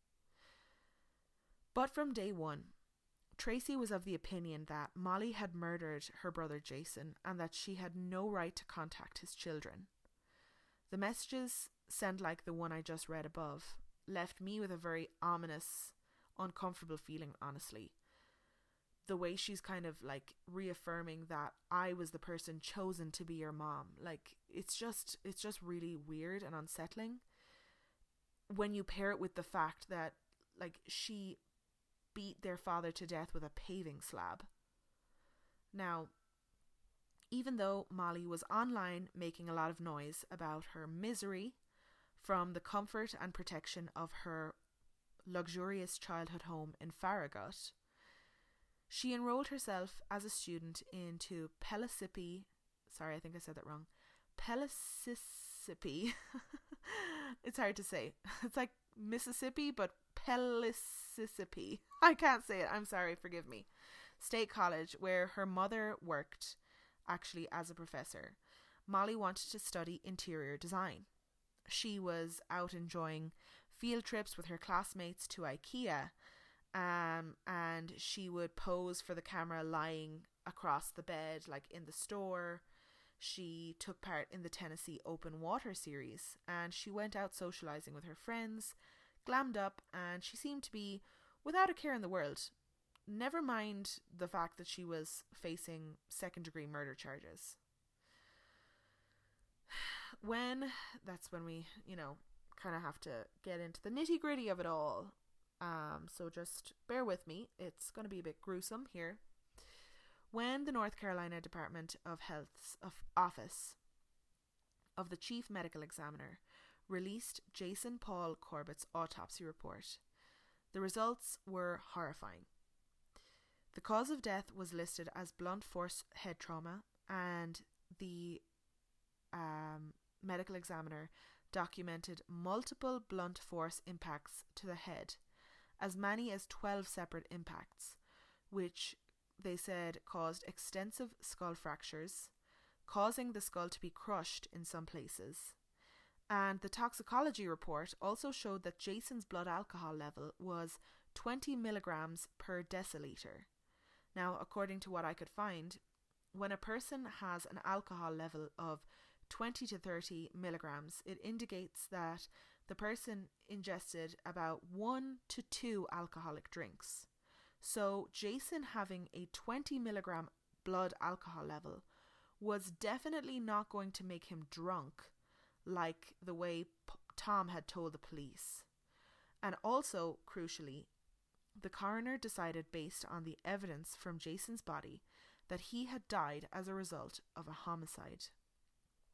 But from day one, Tracy was of the opinion that Molly had murdered her brother Jason and that she had no right to contact his children. The messages, sent like the one I just read above, left me with a very ominous, uncomfortable feeling, honestly. The way she's kind of like reaffirming that I was the person chosen to be your mom. Like, it's just, it's just really weird and unsettling when you pair it with the fact that, like, she beat their father to death with a paving slab. Now, even though Molly was online making a lot of noise about her misery from the comfort and protection of her luxurious childhood home in Farragut, she enrolled herself as a student into Pellissippi, sorry, I think I said that wrong, Pellissippi, it's hard to say, it's like Mississippi, but Pellissippi, I can't say it, I'm sorry, forgive me, State College, where her mother worked actually as a professor. Molly wanted to study interior design. She was out enjoying field trips with her classmates to IKEA, um, and she would pose for the camera lying across the bed, like in the store. She took part in the Tennessee Open Water Series, and she went out socializing with her friends, glammed up, and she seemed to be without a care in the world. Never mind the fact that she was facing second degree murder charges. When, that's when we, you know, kind of have to get into the nitty gritty of it all. Um, so just bear with me. It's going to be a bit gruesome here. When the North Carolina Department of Health's of office of the Chief Medical Examiner released Jason Paul Corbett's autopsy report, the results were horrifying. The cause of death was listed as blunt force head trauma, and the um, medical examiner documented multiple blunt force impacts to the head, as many as twelve separate impacts, which they said caused extensive skull fractures, causing the skull to be crushed in some places. And the toxicology report also showed that Jason's blood alcohol level was twenty milligrams per deciliter. Now, according to what I could find, when a person has an alcohol level of twenty to thirty milligrams, it indicates that the person ingested about one to two alcoholic drinks. So Jason having a twenty milligram blood alcohol level was definitely not going to make him drunk, like the way P- Tom had told the police. And also, crucially, the coroner decided, based on the evidence from Jason's body, that he had died as a result of a homicide.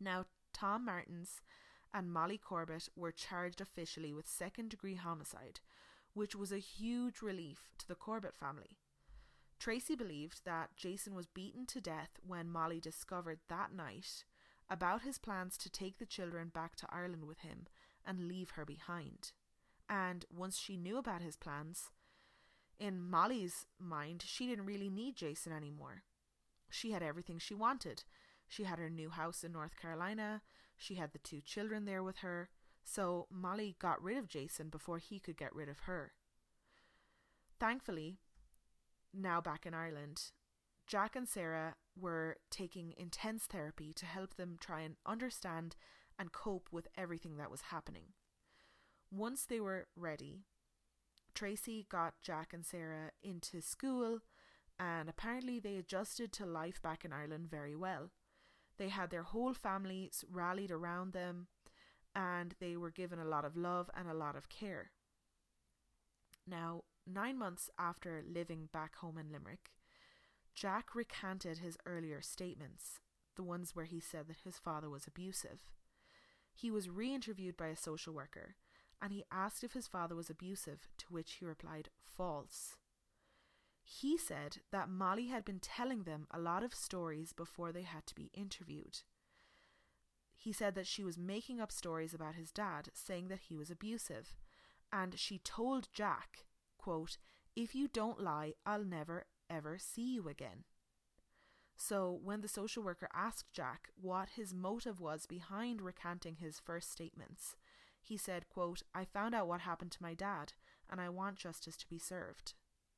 Now, Tom Martins and Molly Corbett were charged officially with second-degree homicide, which was a huge relief to the Corbett family. Tracy believed that Jason was beaten to death when Molly discovered that night about his plans to take the children back to Ireland with him and leave her behind. And once she knew about his plans, in Molly's mind, she didn't really need Jason anymore. She had everything she wanted. She had her new house in North Carolina. She had the two children there with her. So Molly got rid of Jason before he could get rid of her. Thankfully, now back in Ireland, Jack and Sarah were taking intense therapy to help them try and understand and cope with everything that was happening. Once they were ready, Tracy got Jack and Sarah into school, and apparently they adjusted to life back in Ireland very well. They had their whole families rallied around them, and they were given a lot of love and a lot of care. Now, nine months after living back home in Limerick, Jack recanted his earlier statements, the ones where he said that his father was abusive. He was re-interviewed by a social worker, and he asked if his father was abusive, to which he replied, false. He said that Molly had been telling them a lot of stories before they had to be interviewed. He said that she was making up stories about his dad, saying that he was abusive, and she told Jack, quote, "If you don't lie, I'll never ever see you again." So when the social worker asked Jack what his motive was behind recanting his first statements, he said, quote, "I found out what happened to my dad, and I want justice to be served."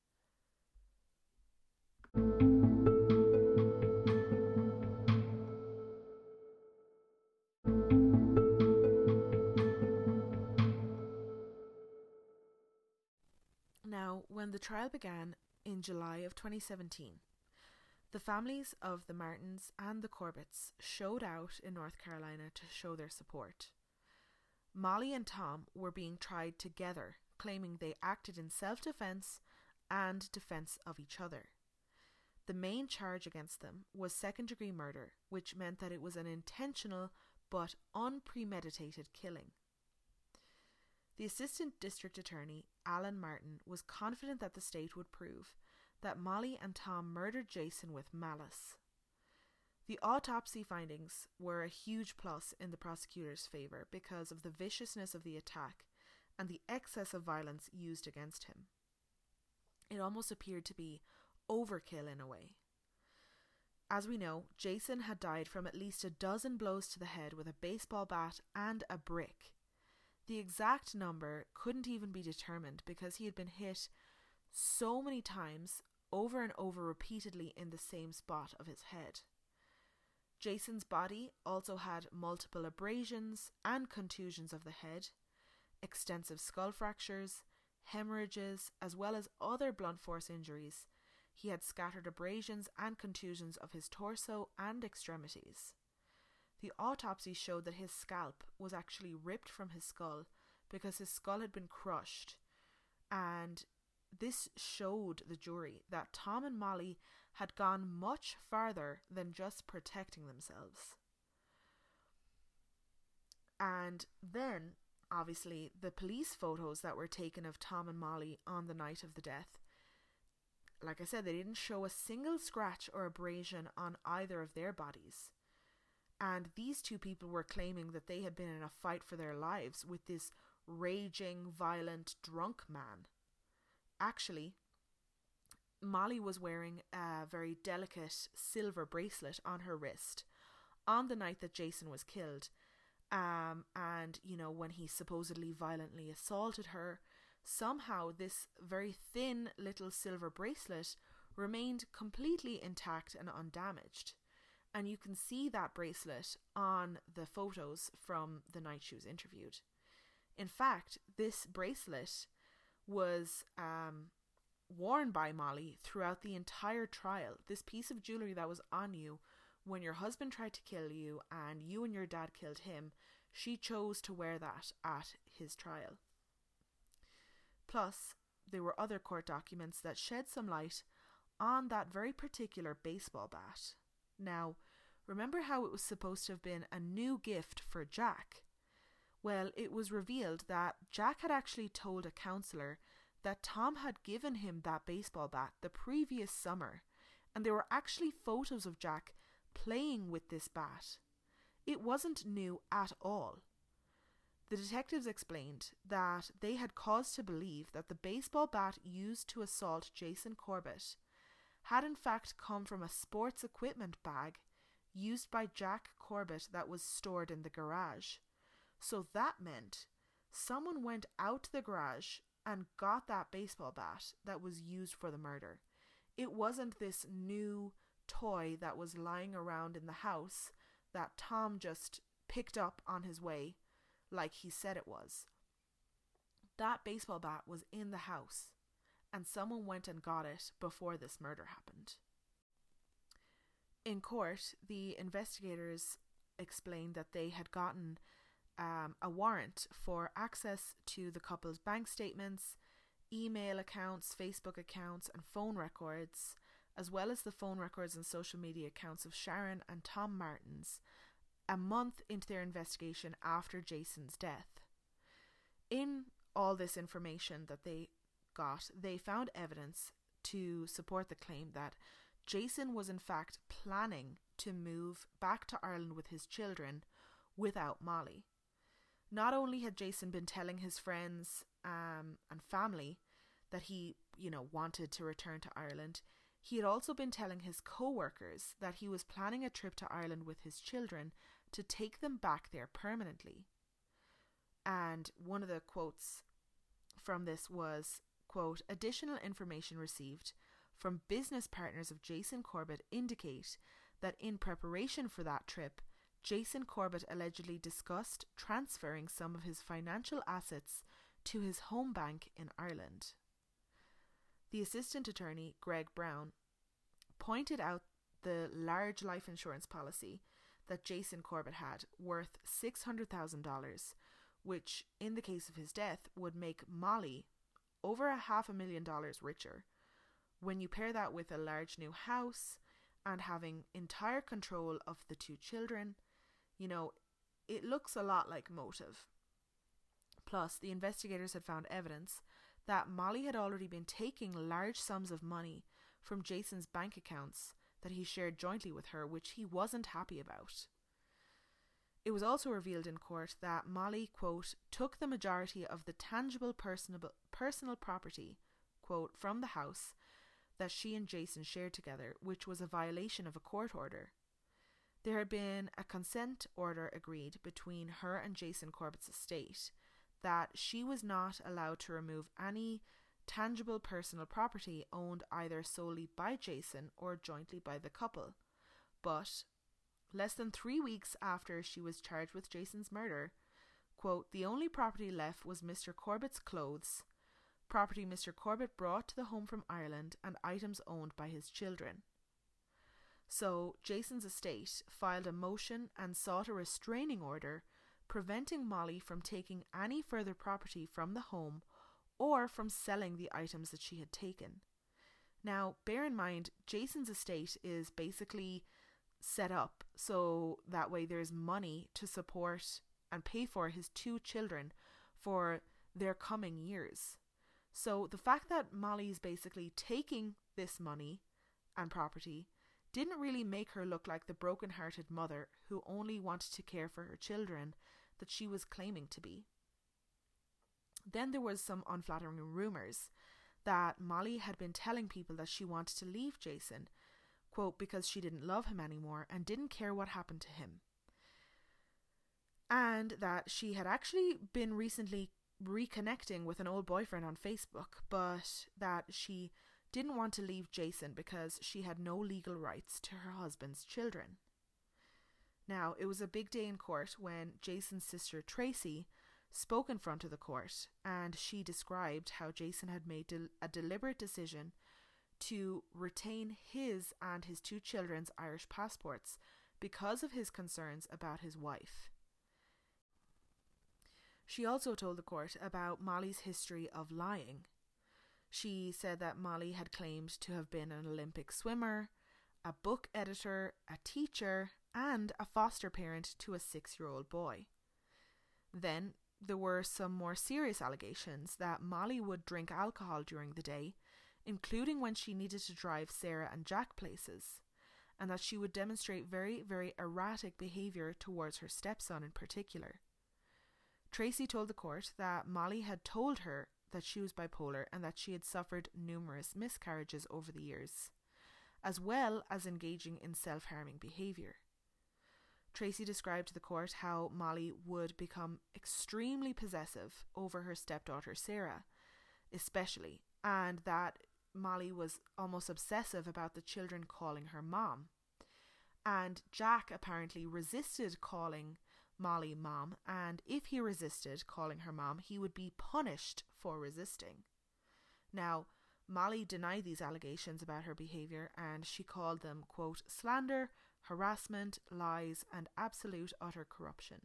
Now, when the trial began in July of twenty seventeen, the families of the Martins and the Corbetts showed out in North Carolina to show their support. Molly and Tom were being tried together, claiming they acted in self-defense and defense of each other. The main charge against them was second-degree murder, which meant that it was an intentional but unpremeditated killing. The Assistant District Attorney, Alan Martin, was confident that the state would prove that Molly and Tom murdered Jason with malice. The autopsy findings were a huge plus in the prosecutor's favour because of the viciousness of the attack and the excess of violence used against him. It almost appeared to be overkill in a way. As we know, Jason had died from at least a dozen blows to the head with a baseball bat and a brick. The exact number couldn't even be determined because he had been hit so many times over and over repeatedly in the same spot of his head. Jason's body also had multiple abrasions and contusions of the head, extensive skull fractures, hemorrhages, as well as other blunt force injuries. He had scattered abrasions and contusions of his torso and extremities. The autopsy showed that his scalp was actually ripped from his skull because his skull had been crushed, and this showed the jury that Tom and Molly had gone much farther than just protecting themselves. And then, obviously, the police photos that were taken of Tom and Molly on the night of the death, like I said, they didn't show a single scratch or abrasion on either of their bodies. And these two people were claiming that they had been in a fight for their lives with this raging, violent, drunk man. Actually, Molly was wearing a very delicate silver bracelet on her wrist on the night that Jason was killed. Um, and, you know, when he supposedly violently assaulted her, somehow this very thin little silver bracelet remained completely intact and undamaged. And you can see that bracelet on the photos from the night she was interviewed. In fact, this bracelet was um, worn by Molly throughout the entire trial. This piece of jewellery that was on you when your husband tried to kill you and you and your dad killed him, she chose to wear that at his trial. Plus, there were other court documents that shed some light on that very particular baseball bat. Now, Remember how it was supposed to have been a new gift for Jack? Well, it was revealed that Jack had actually told a counsellor that Tom had given him that baseball bat the previous summer, and there were actually photos of Jack playing with this bat. It wasn't new at all. The detectives explained that they had cause to believe that the baseball bat used to assault Jason Corbett had in fact come from a sports equipment bag used by Jack Corbett that was stored in the garage. So that meant someone went out to the garage and got that baseball bat that was used for the murder. It wasn't this new toy that was lying around in the house that Tom just picked up on his way like he said it was. That baseball bat was in the house, and someone went and got it before this murder happened. In court, the investigators explained that they had gotten um, a warrant for access to the couple's bank statements, email accounts, Facebook accounts, and phone records, as well as the phone records and social media accounts of Sharon and Tom Martins, a month into their investigation after Jason's death. In all this information that they got, they found evidence to support the claim that Jason was in fact planning to move back to Ireland with his children without Molly. Not only had Jason been telling his friends um, and family that he, you know, wanted to return to Ireland, he had also been telling his co-workers that he was planning a trip to Ireland with his children to take them back there permanently. And one of the quotes from this was, quote, "Additional information received from business partners of Jason Corbett indicate that in preparation for that trip, Jason Corbett allegedly discussed transferring some of his financial assets to his home bank in Ireland." The assistant attorney, Greg Brown, pointed out the large life insurance policy that Jason Corbett had, worth six hundred thousand dollars, which, in the case of his death, would make Molly over a half a million dollars richer. When you pair that with a large new house and having entire control of the two children, you know, it looks a lot like motive. Plus, the investigators had found evidence that Molly had already been taking large sums of money from Jason's bank accounts that he shared jointly with her, which he wasn't happy about. It was also revealed in court that Molly, quote, took the majority of the tangible personal, personal property, quote, from the house that she and Jason shared together, which was a violation of a court order. There had been a consent order agreed between her and Jason Corbett's estate that she was not allowed to remove any tangible personal property owned either solely by Jason or jointly by the couple. But less than three weeks after she was charged with Jason's murder, quote, the only property left was Mister Corbett's clothes, property Mister Corbett brought to the home from Ireland, and items owned by his children. So Jason's estate filed a motion and sought a restraining order preventing Molly from taking any further property from the home or from selling the items that she had taken. Now, bear in mind, Jason's estate is basically set up so that way there's money to support and pay for his two children for their coming years. So the fact that Molly's basically taking this money and property didn't really make her look like the broken-hearted mother who only wanted to care for her children that she was claiming to be. Then there was some unflattering rumours that Molly had been telling people that she wanted to leave Jason, quote, because she didn't love him anymore and didn't care what happened to him. And that she had actually been recently reconnecting with an old boyfriend on Facebook, but that she didn't want to leave Jason because she had no legal rights to her husband's children. Now, it was a big day in court when Jason's sister Tracy spoke in front of the court, and she described how Jason had made del- a deliberate decision to retain his and his two children's Irish passports because of his concerns about his wife. She also told the court about Molly's history of lying. She said that Molly had claimed to have been an Olympic swimmer a book editor, a teacher, and a foster parent to a six-year-old boy. Then there were some more serious allegations that Molly would drink alcohol during the day, including when she needed to drive Sarah and Jack places, and that she would demonstrate very, very erratic behaviour towards her stepson in particular. Tracy told the court that Molly had told her that she was bipolar and that she had suffered numerous miscarriages over the years, as well as engaging in self-harming behaviour. Tracy described to the court how Molly would become extremely possessive over her stepdaughter Sarah, especially, and that Molly was almost obsessive about the children calling her mom. And Jack apparently resisted calling Molly mom, and if he resisted calling her mom, he would be punished for resisting. Now, Molly denied these allegations about her behaviour, and she called them, quote, slander, harassment, lies, and absolute utter corruption.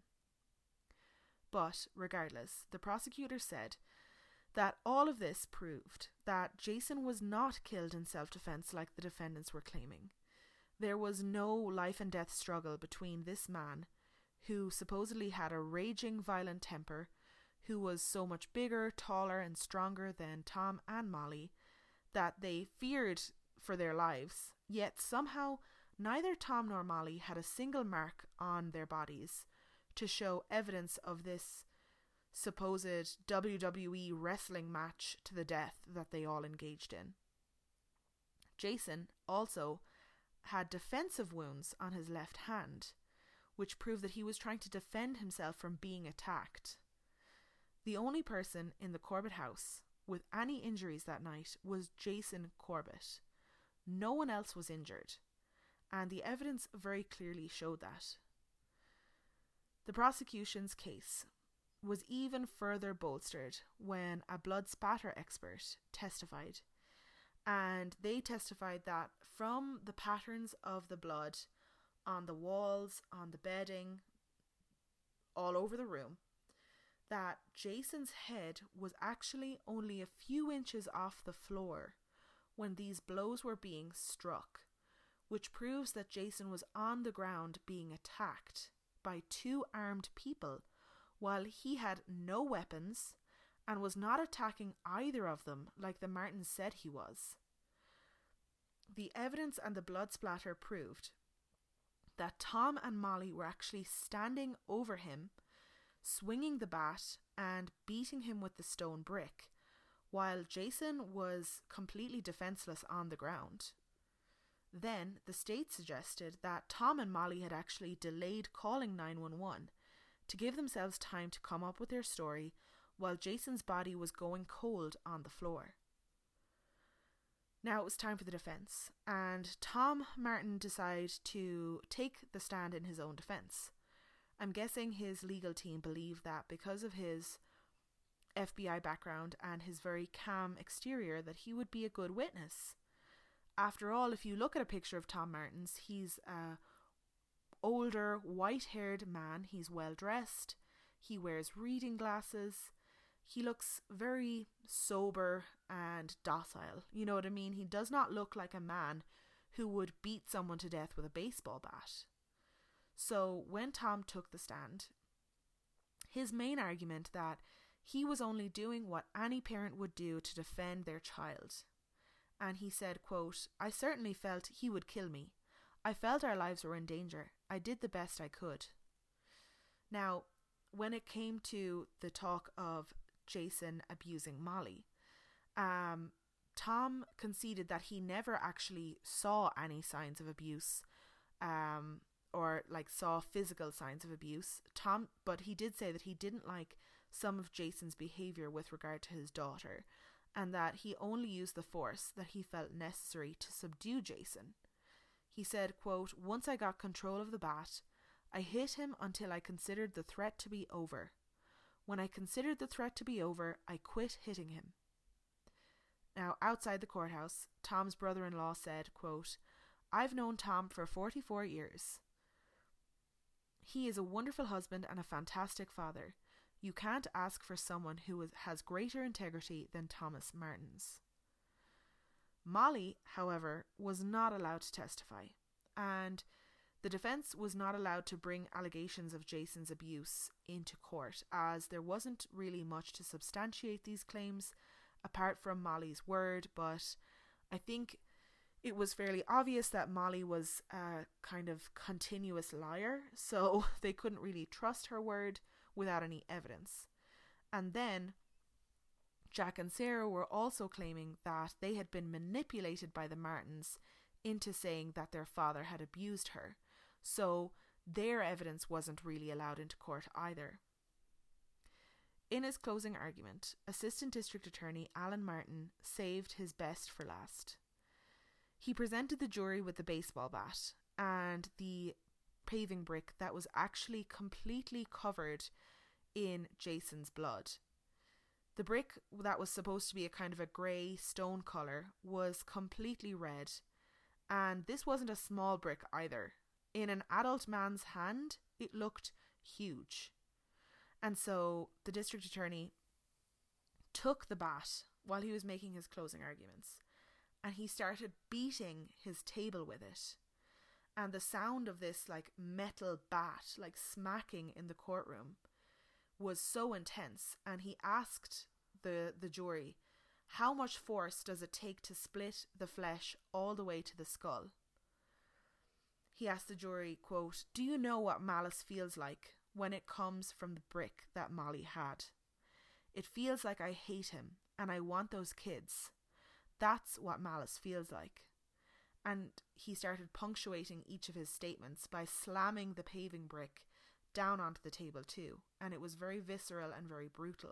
But, regardless, the prosecutor said that all of this proved that Jason was not killed in self-defence like the defendants were claiming. There was no life and death struggle between this man, who supposedly had a raging violent temper, who was so much bigger, taller and stronger than Tom and Molly, that they feared for their lives, yet somehow neither Tom nor Molly had a single mark on their bodies to show evidence of this supposed W W E wrestling match to the death that they all engaged in. Jason also had defensive wounds on his left hand, which proved that he was trying to defend himself from being attacked. The only person in the Corbett house with any injuries that night was Jason Corbett. No one else was injured, and the evidence very clearly showed that. The prosecution's case was even further bolstered when a blood spatter expert testified, and they testified that from the patterns of the blood on the walls, on the bedding, all over the room, that Jason's head was actually only a few inches off the floor when these blows were being struck, which proves that Jason was on the ground being attacked by two armed people while he had no weapons and was not attacking either of them like the Martins said he was. The evidence and the blood splatter proved that Tom and Molly were actually standing over him, swinging the bat and beating him with the stone brick, while Jason was completely defenseless on the ground. Then the state suggested that Tom and Molly had actually delayed calling nine one one to give themselves time to come up with their story while Jason's body was going cold on the floor. Now it was time for the defence, and Tom Martin decided to take the stand in his own defence. I'm guessing his legal team believed that because of his F B I background and his very calm exterior that he would be a good witness. After all, if you look at a picture of Tom Martins, he's a older, white-haired man. He's well dressed. He wears reading glasses. He looks very sober and docile. You know what I mean? He does not look like a man who would beat someone to death with a baseball bat. So when Tom took the stand, his main argument that he was only doing what any parent would do to defend their child. And he said, quote, "I certainly felt he would kill me. I felt our lives were in danger. I did the best I could." Now, when it came to the talk of Jason abusing Molly, um, Tom conceded that he never actually saw any signs of abuse, um, or like saw physical signs of abuse. Tom, but he did say that he didn't like some of Jason's behaviour with regard to his daughter, and that he only used the force that he felt necessary to subdue Jason. He said, quote, "Once I got control of the bat, I hit him until I considered the threat to be over. When I considered the threat to be over, I quit hitting him." Now, outside the courthouse, Tom's brother-in-law said, quote, "I've known Tom for forty-four years. He is a wonderful husband and a fantastic father. You can't ask for someone who is, has greater integrity than Thomas Martins." Molly, however, was not allowed to testify, and the defence was not allowed to bring allegations of Jason's abuse into court, as there wasn't really much to substantiate these claims apart from Molly's word. But I think it was fairly obvious that Molly was a kind of continuous liar, so they couldn't really trust her word without any evidence. And then Jack and Sarah were also claiming that they had been manipulated by the Martins into saying that their father had abused her, so their evidence wasn't really allowed into court either. In his closing argument, Assistant District Attorney Alan Martin saved his best for last. He presented the jury with the baseball bat and the paving brick that was actually completely covered in Jason's blood. The brick that was supposed to be a kind of a grey stone colour was completely red, and this wasn't a small brick either. In an adult man's hand, it looked huge. And so the district attorney took the bat while he was making his closing arguments, and he started beating his table with it. And the sound of this like metal bat like smacking in the courtroom was so intense, and he asked the the jury, how much force does it take to split the flesh all the way to the skull? He asked the jury, quote, "Do you know what malice feels like when it comes from the brick that Molly had? It feels like I hate him and I want those kids. That's what malice feels like." And he started punctuating each of his statements by slamming the paving brick down onto the table too, and it was very visceral and very brutal.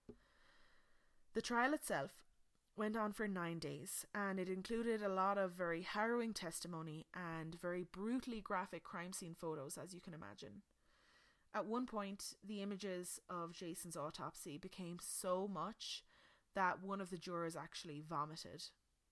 The trial itself went on for nine days, and it included a lot of very harrowing testimony and very brutally graphic crime scene photos, as you can imagine. At one point, the images of Jason's autopsy became so much that one of the jurors actually vomited.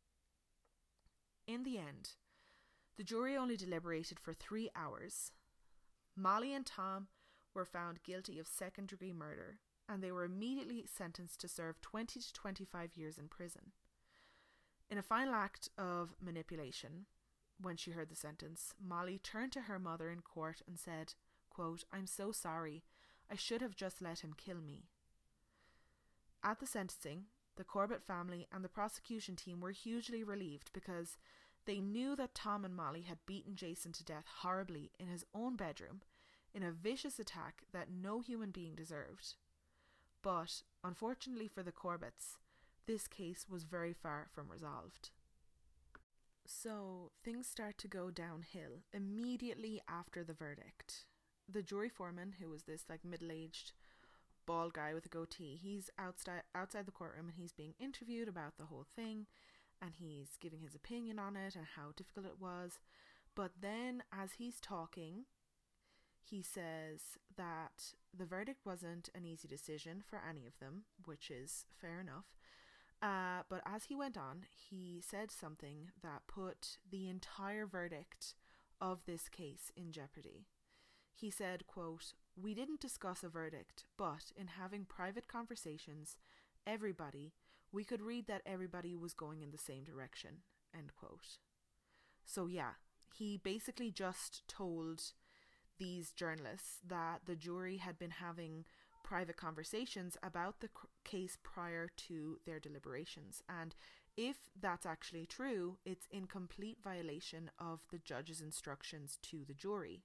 In the end, the jury only deliberated for three hours. Molly and Tom were found guilty of second-degree murder, and they were immediately sentenced to serve twenty to twenty-five years in prison. In a final act of manipulation, when she heard the sentence, Molly turned to her mother in court and said, quote, "I'm so sorry. I should have just let him kill me." At the sentencing, the Corbett family and the prosecution team were hugely relieved because they knew that Tom and Molly had beaten Jason to death horribly in his own bedroom in a vicious attack that no human being deserved. But, unfortunately for the Corbetts, this case was very far from resolved. So, things start to go downhill immediately after the verdict. The jury foreman, who was this like middle-aged bald guy with a goatee, he's outside outside the courtroom and he's being interviewed about the whole thing, and he's giving his opinion on it and how difficult it was. But then as he's talking, he says that the verdict wasn't an easy decision for any of them, which is fair enough. Uh, but as he went on, he said something that put the entire verdict of this case in jeopardy. He said, quote, "We didn't discuss a verdict, but in having private conversations, everybody, we could read that everybody was going in the same direction," end quote. So yeah, he basically just told these journalists that the jury had been having private conversations about the c- case prior to their deliberations, and if that's actually true, it's in complete violation of the judge's instructions to the jury.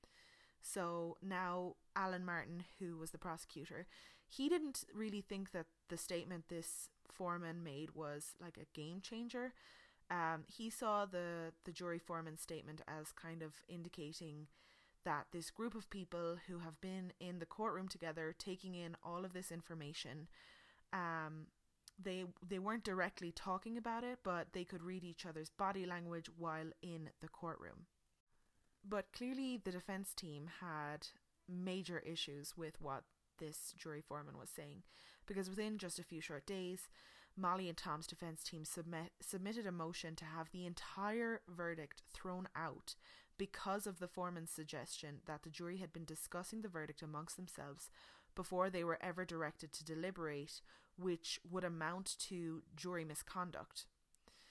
So now Alan Martin, who was the prosecutor, he didn't really think that the statement this foreman made was like a game changer. Um, he saw the, the jury foreman's statement as kind of indicating that this group of people who have been in the courtroom together, taking in all of this information, um, they they weren't directly talking about it, but they could read each other's body language while in the courtroom. But clearly the defense team had major issues with what this jury foreman was saying, because within just a few short days, Molly and Tom's defense team submit, submitted a motion to have the entire verdict thrown out because of the foreman's suggestion that the jury had been discussing the verdict amongst themselves before they were ever directed to deliberate, which would amount to jury misconduct.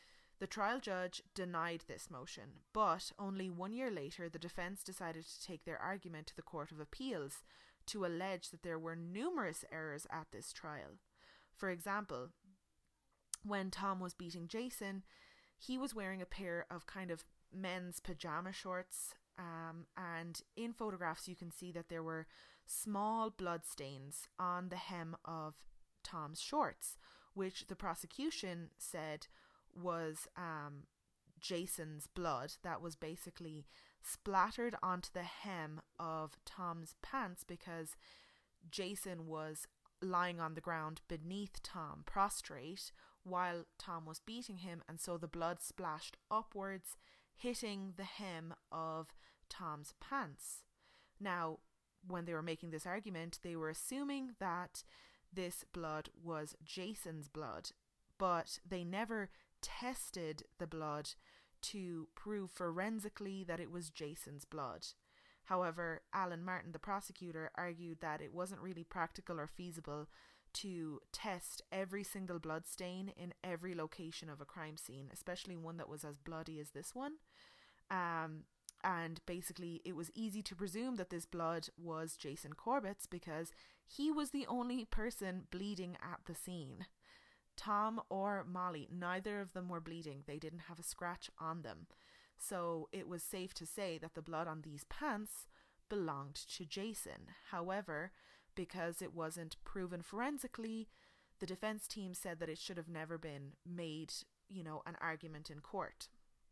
The trial judge denied this motion, but only one year later the defence decided to take their argument to the Court of Appeals to allege that there were numerous errors at this trial. For example, when Tom was beating Jason, he was wearing a pair of kind of men's pajama shorts, um, and in photographs you can see that there were small blood stains on the hem of Tom's shorts, which the prosecution said was um, Jason's blood that was basically splattered onto the hem of Tom's pants because Jason was lying on the ground beneath Tom, prostrate, while Tom was beating him, and so the blood splashed upwards, hitting the hem of Tom's pants. Now, when they were making this argument, they were assuming that this blood was Jason's blood, but they never tested the blood to prove forensically that it was Jason's blood. However, Alan Martin, the prosecutor, argued that it wasn't really practical or feasible to test every single blood stain in every location of a crime scene, especially one that was as bloody as this one. Um, and basically it was easy to presume that this blood was Jason Corbett's because he was the only person bleeding at the scene. Tom or Molly, neither of them were bleeding. They didn't have a scratch on them. So it was safe to say that the blood on these pants belonged to Jason. However, because it wasn't proven forensically, the defense team said that it should have never been made, you know, an argument in court.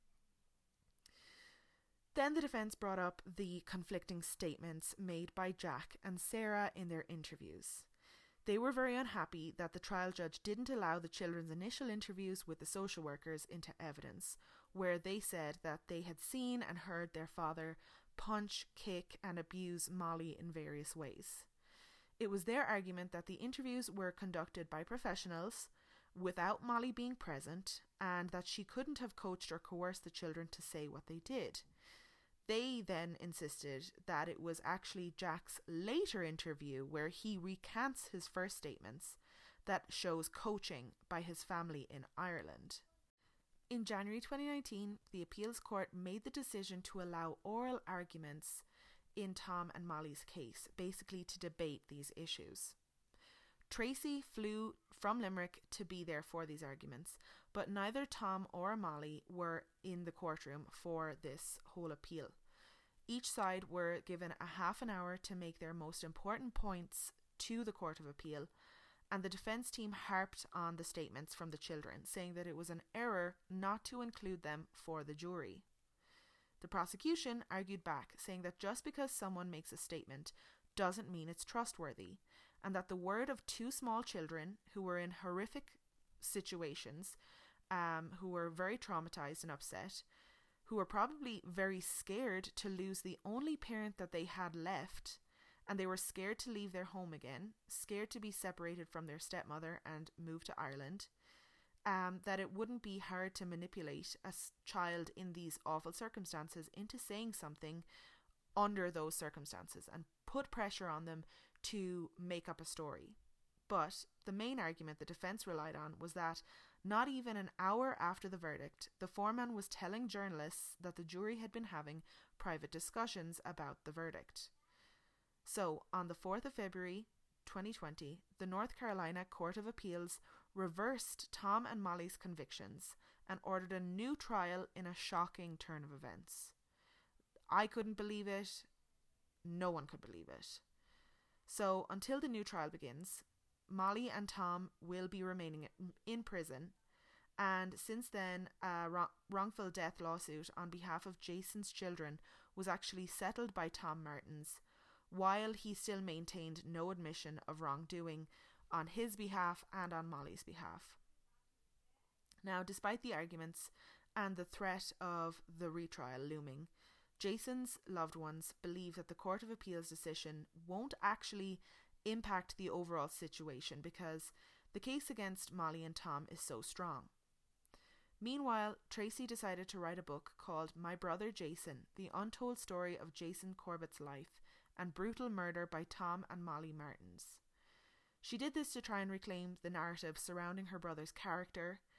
Then the defense brought up the conflicting statements made by Jack and Sarah in their interviews. They were very unhappy that the trial judge didn't allow the children's initial interviews with the social workers into evidence, where they said that they had seen and heard their father punch, kick, and abuse Molly in various ways. It was their argument that the interviews were conducted by professionals without Molly being present, and that she couldn't have coached or coerced the children to say what they did. They then insisted that it was actually Jack's later interview, where he recants his first statements, that shows coaching by his family in Ireland. In January twenty nineteen, the appeals court made the decision to allow oral arguments in Tom and Molly's case, basically to debate these issues. Tracy flew from Limerick to be there for these arguments, but neither Tom or Molly were in the courtroom for this whole appeal. Each side were given a half an hour to make their most important points to the Court of Appeal, and the defence team harped on the statements from the children, saying that it was an error not to include them for the jury. The prosecution argued back, saying that just because someone makes a statement doesn't mean it's trustworthy, and that the word of two small children who were in horrific situations, um, who were very traumatized and upset, who were probably very scared to lose the only parent that they had left, and they were scared to leave their home again, scared to be separated from their stepmother and move to Ireland, um, that it wouldn't be hard to manipulate a child in these awful circumstances into saying something under those circumstances and put pressure on them to make up a story. But the main argument the defence relied on was that not even an hour after the verdict, the foreman was telling journalists that the jury had been having private discussions about the verdict. So, on the fourth of February twenty twenty, the North Carolina Court of Appeals reversed Tom and Molly's convictions and ordered a new trial in a shocking turn of events. I couldn't believe it. No one could believe it. So, until the new trial begins, Molly and Tom will be remaining in prison, and since then a wrong- wrongful death lawsuit on behalf of Jason's children was actually settled by Tom Martins, while he still maintained no admission of wrongdoing on his behalf and on Molly's behalf. Now, despite the arguments and the threat of the retrial looming, Jason's loved ones believe that the Court of Appeals decision won't actually impact the overall situation because the case against Molly and Tom is so strong. Meanwhile, Tracy decided to write a book called My Brother Jason, The Untold Story of Jason Corbett's Life and Brutal Murder by Tom and Molly Martins. She did this to try and reclaim the narrative surrounding her brother's character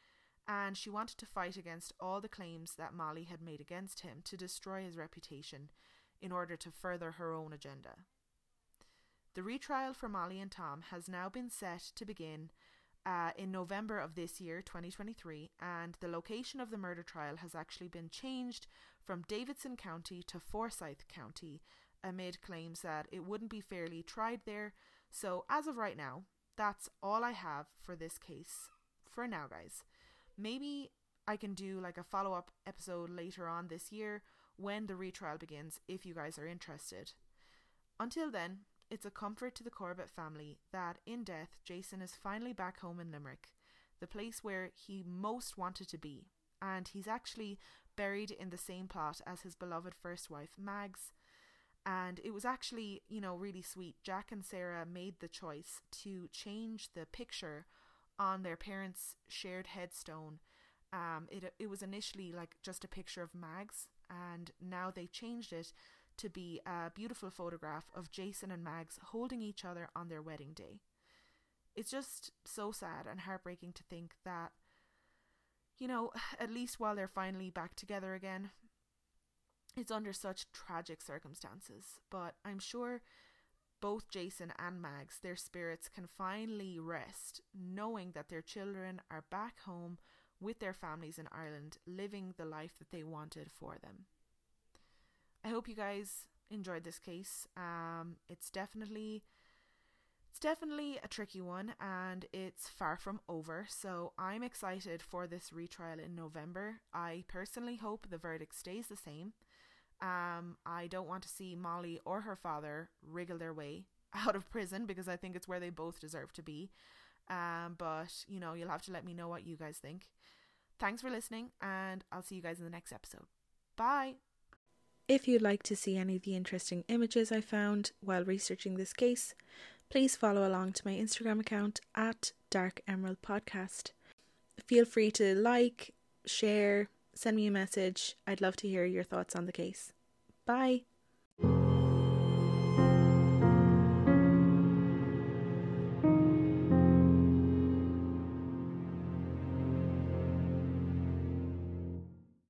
and she wanted to fight against all the claims that Molly had made against him to destroy his reputation in order to further her own agenda. The retrial for Molly and Tom has now been set to begin uh, in November of this year, twenty twenty-three, and the location of the murder trial has actually been changed from Davidson County to Forsyth County amid claims that it wouldn't be fairly tried there. So as of right now, that's all I have for this case for now, guys. Maybe I can do like a follow-up episode later on this year when the retrial begins, if you guys are interested. Until then, it's a comfort to the Corbett family that in death, Jason is finally back home in Limerick, the place where he most wanted to be, and he's actually buried in the same plot as his beloved first wife, Mags. And it was actually, you know, really sweet. Jack and Sarah made the choice to change the picture on their parents' shared headstone. Um, it it was initially like just a picture of Mags, and now they changed it to be a beautiful photograph of Jason and Mags holding each other on their wedding day. It's just so sad and heartbreaking to think that, you know, at least while they're finally back together again, it's under such tragic circumstances. But I'm sure both Jason and Mags, their spirits can finally rest knowing that their children are back home with their families in Ireland, living the life that they wanted for them. I hope you guys enjoyed this case. Um, it's definitely, it's definitely a tricky one, and it's far from over. So I'm excited for this retrial in November. I personally hope the verdict stays the same. Um, I don't want to see Molly or her father wriggle their way out of prison, because I think it's where they both deserve to be. Um, but, you know, you'll have to let me know what you guys think. Thanks for listening, and I'll see you guys in the next episode. Bye! If you'd like to see any of the interesting images I found while researching this case, please follow along to my Instagram account at Dark Emerald Podcast. Feel free to like, share, send me a message. I'd love to hear your thoughts on the case. Bye!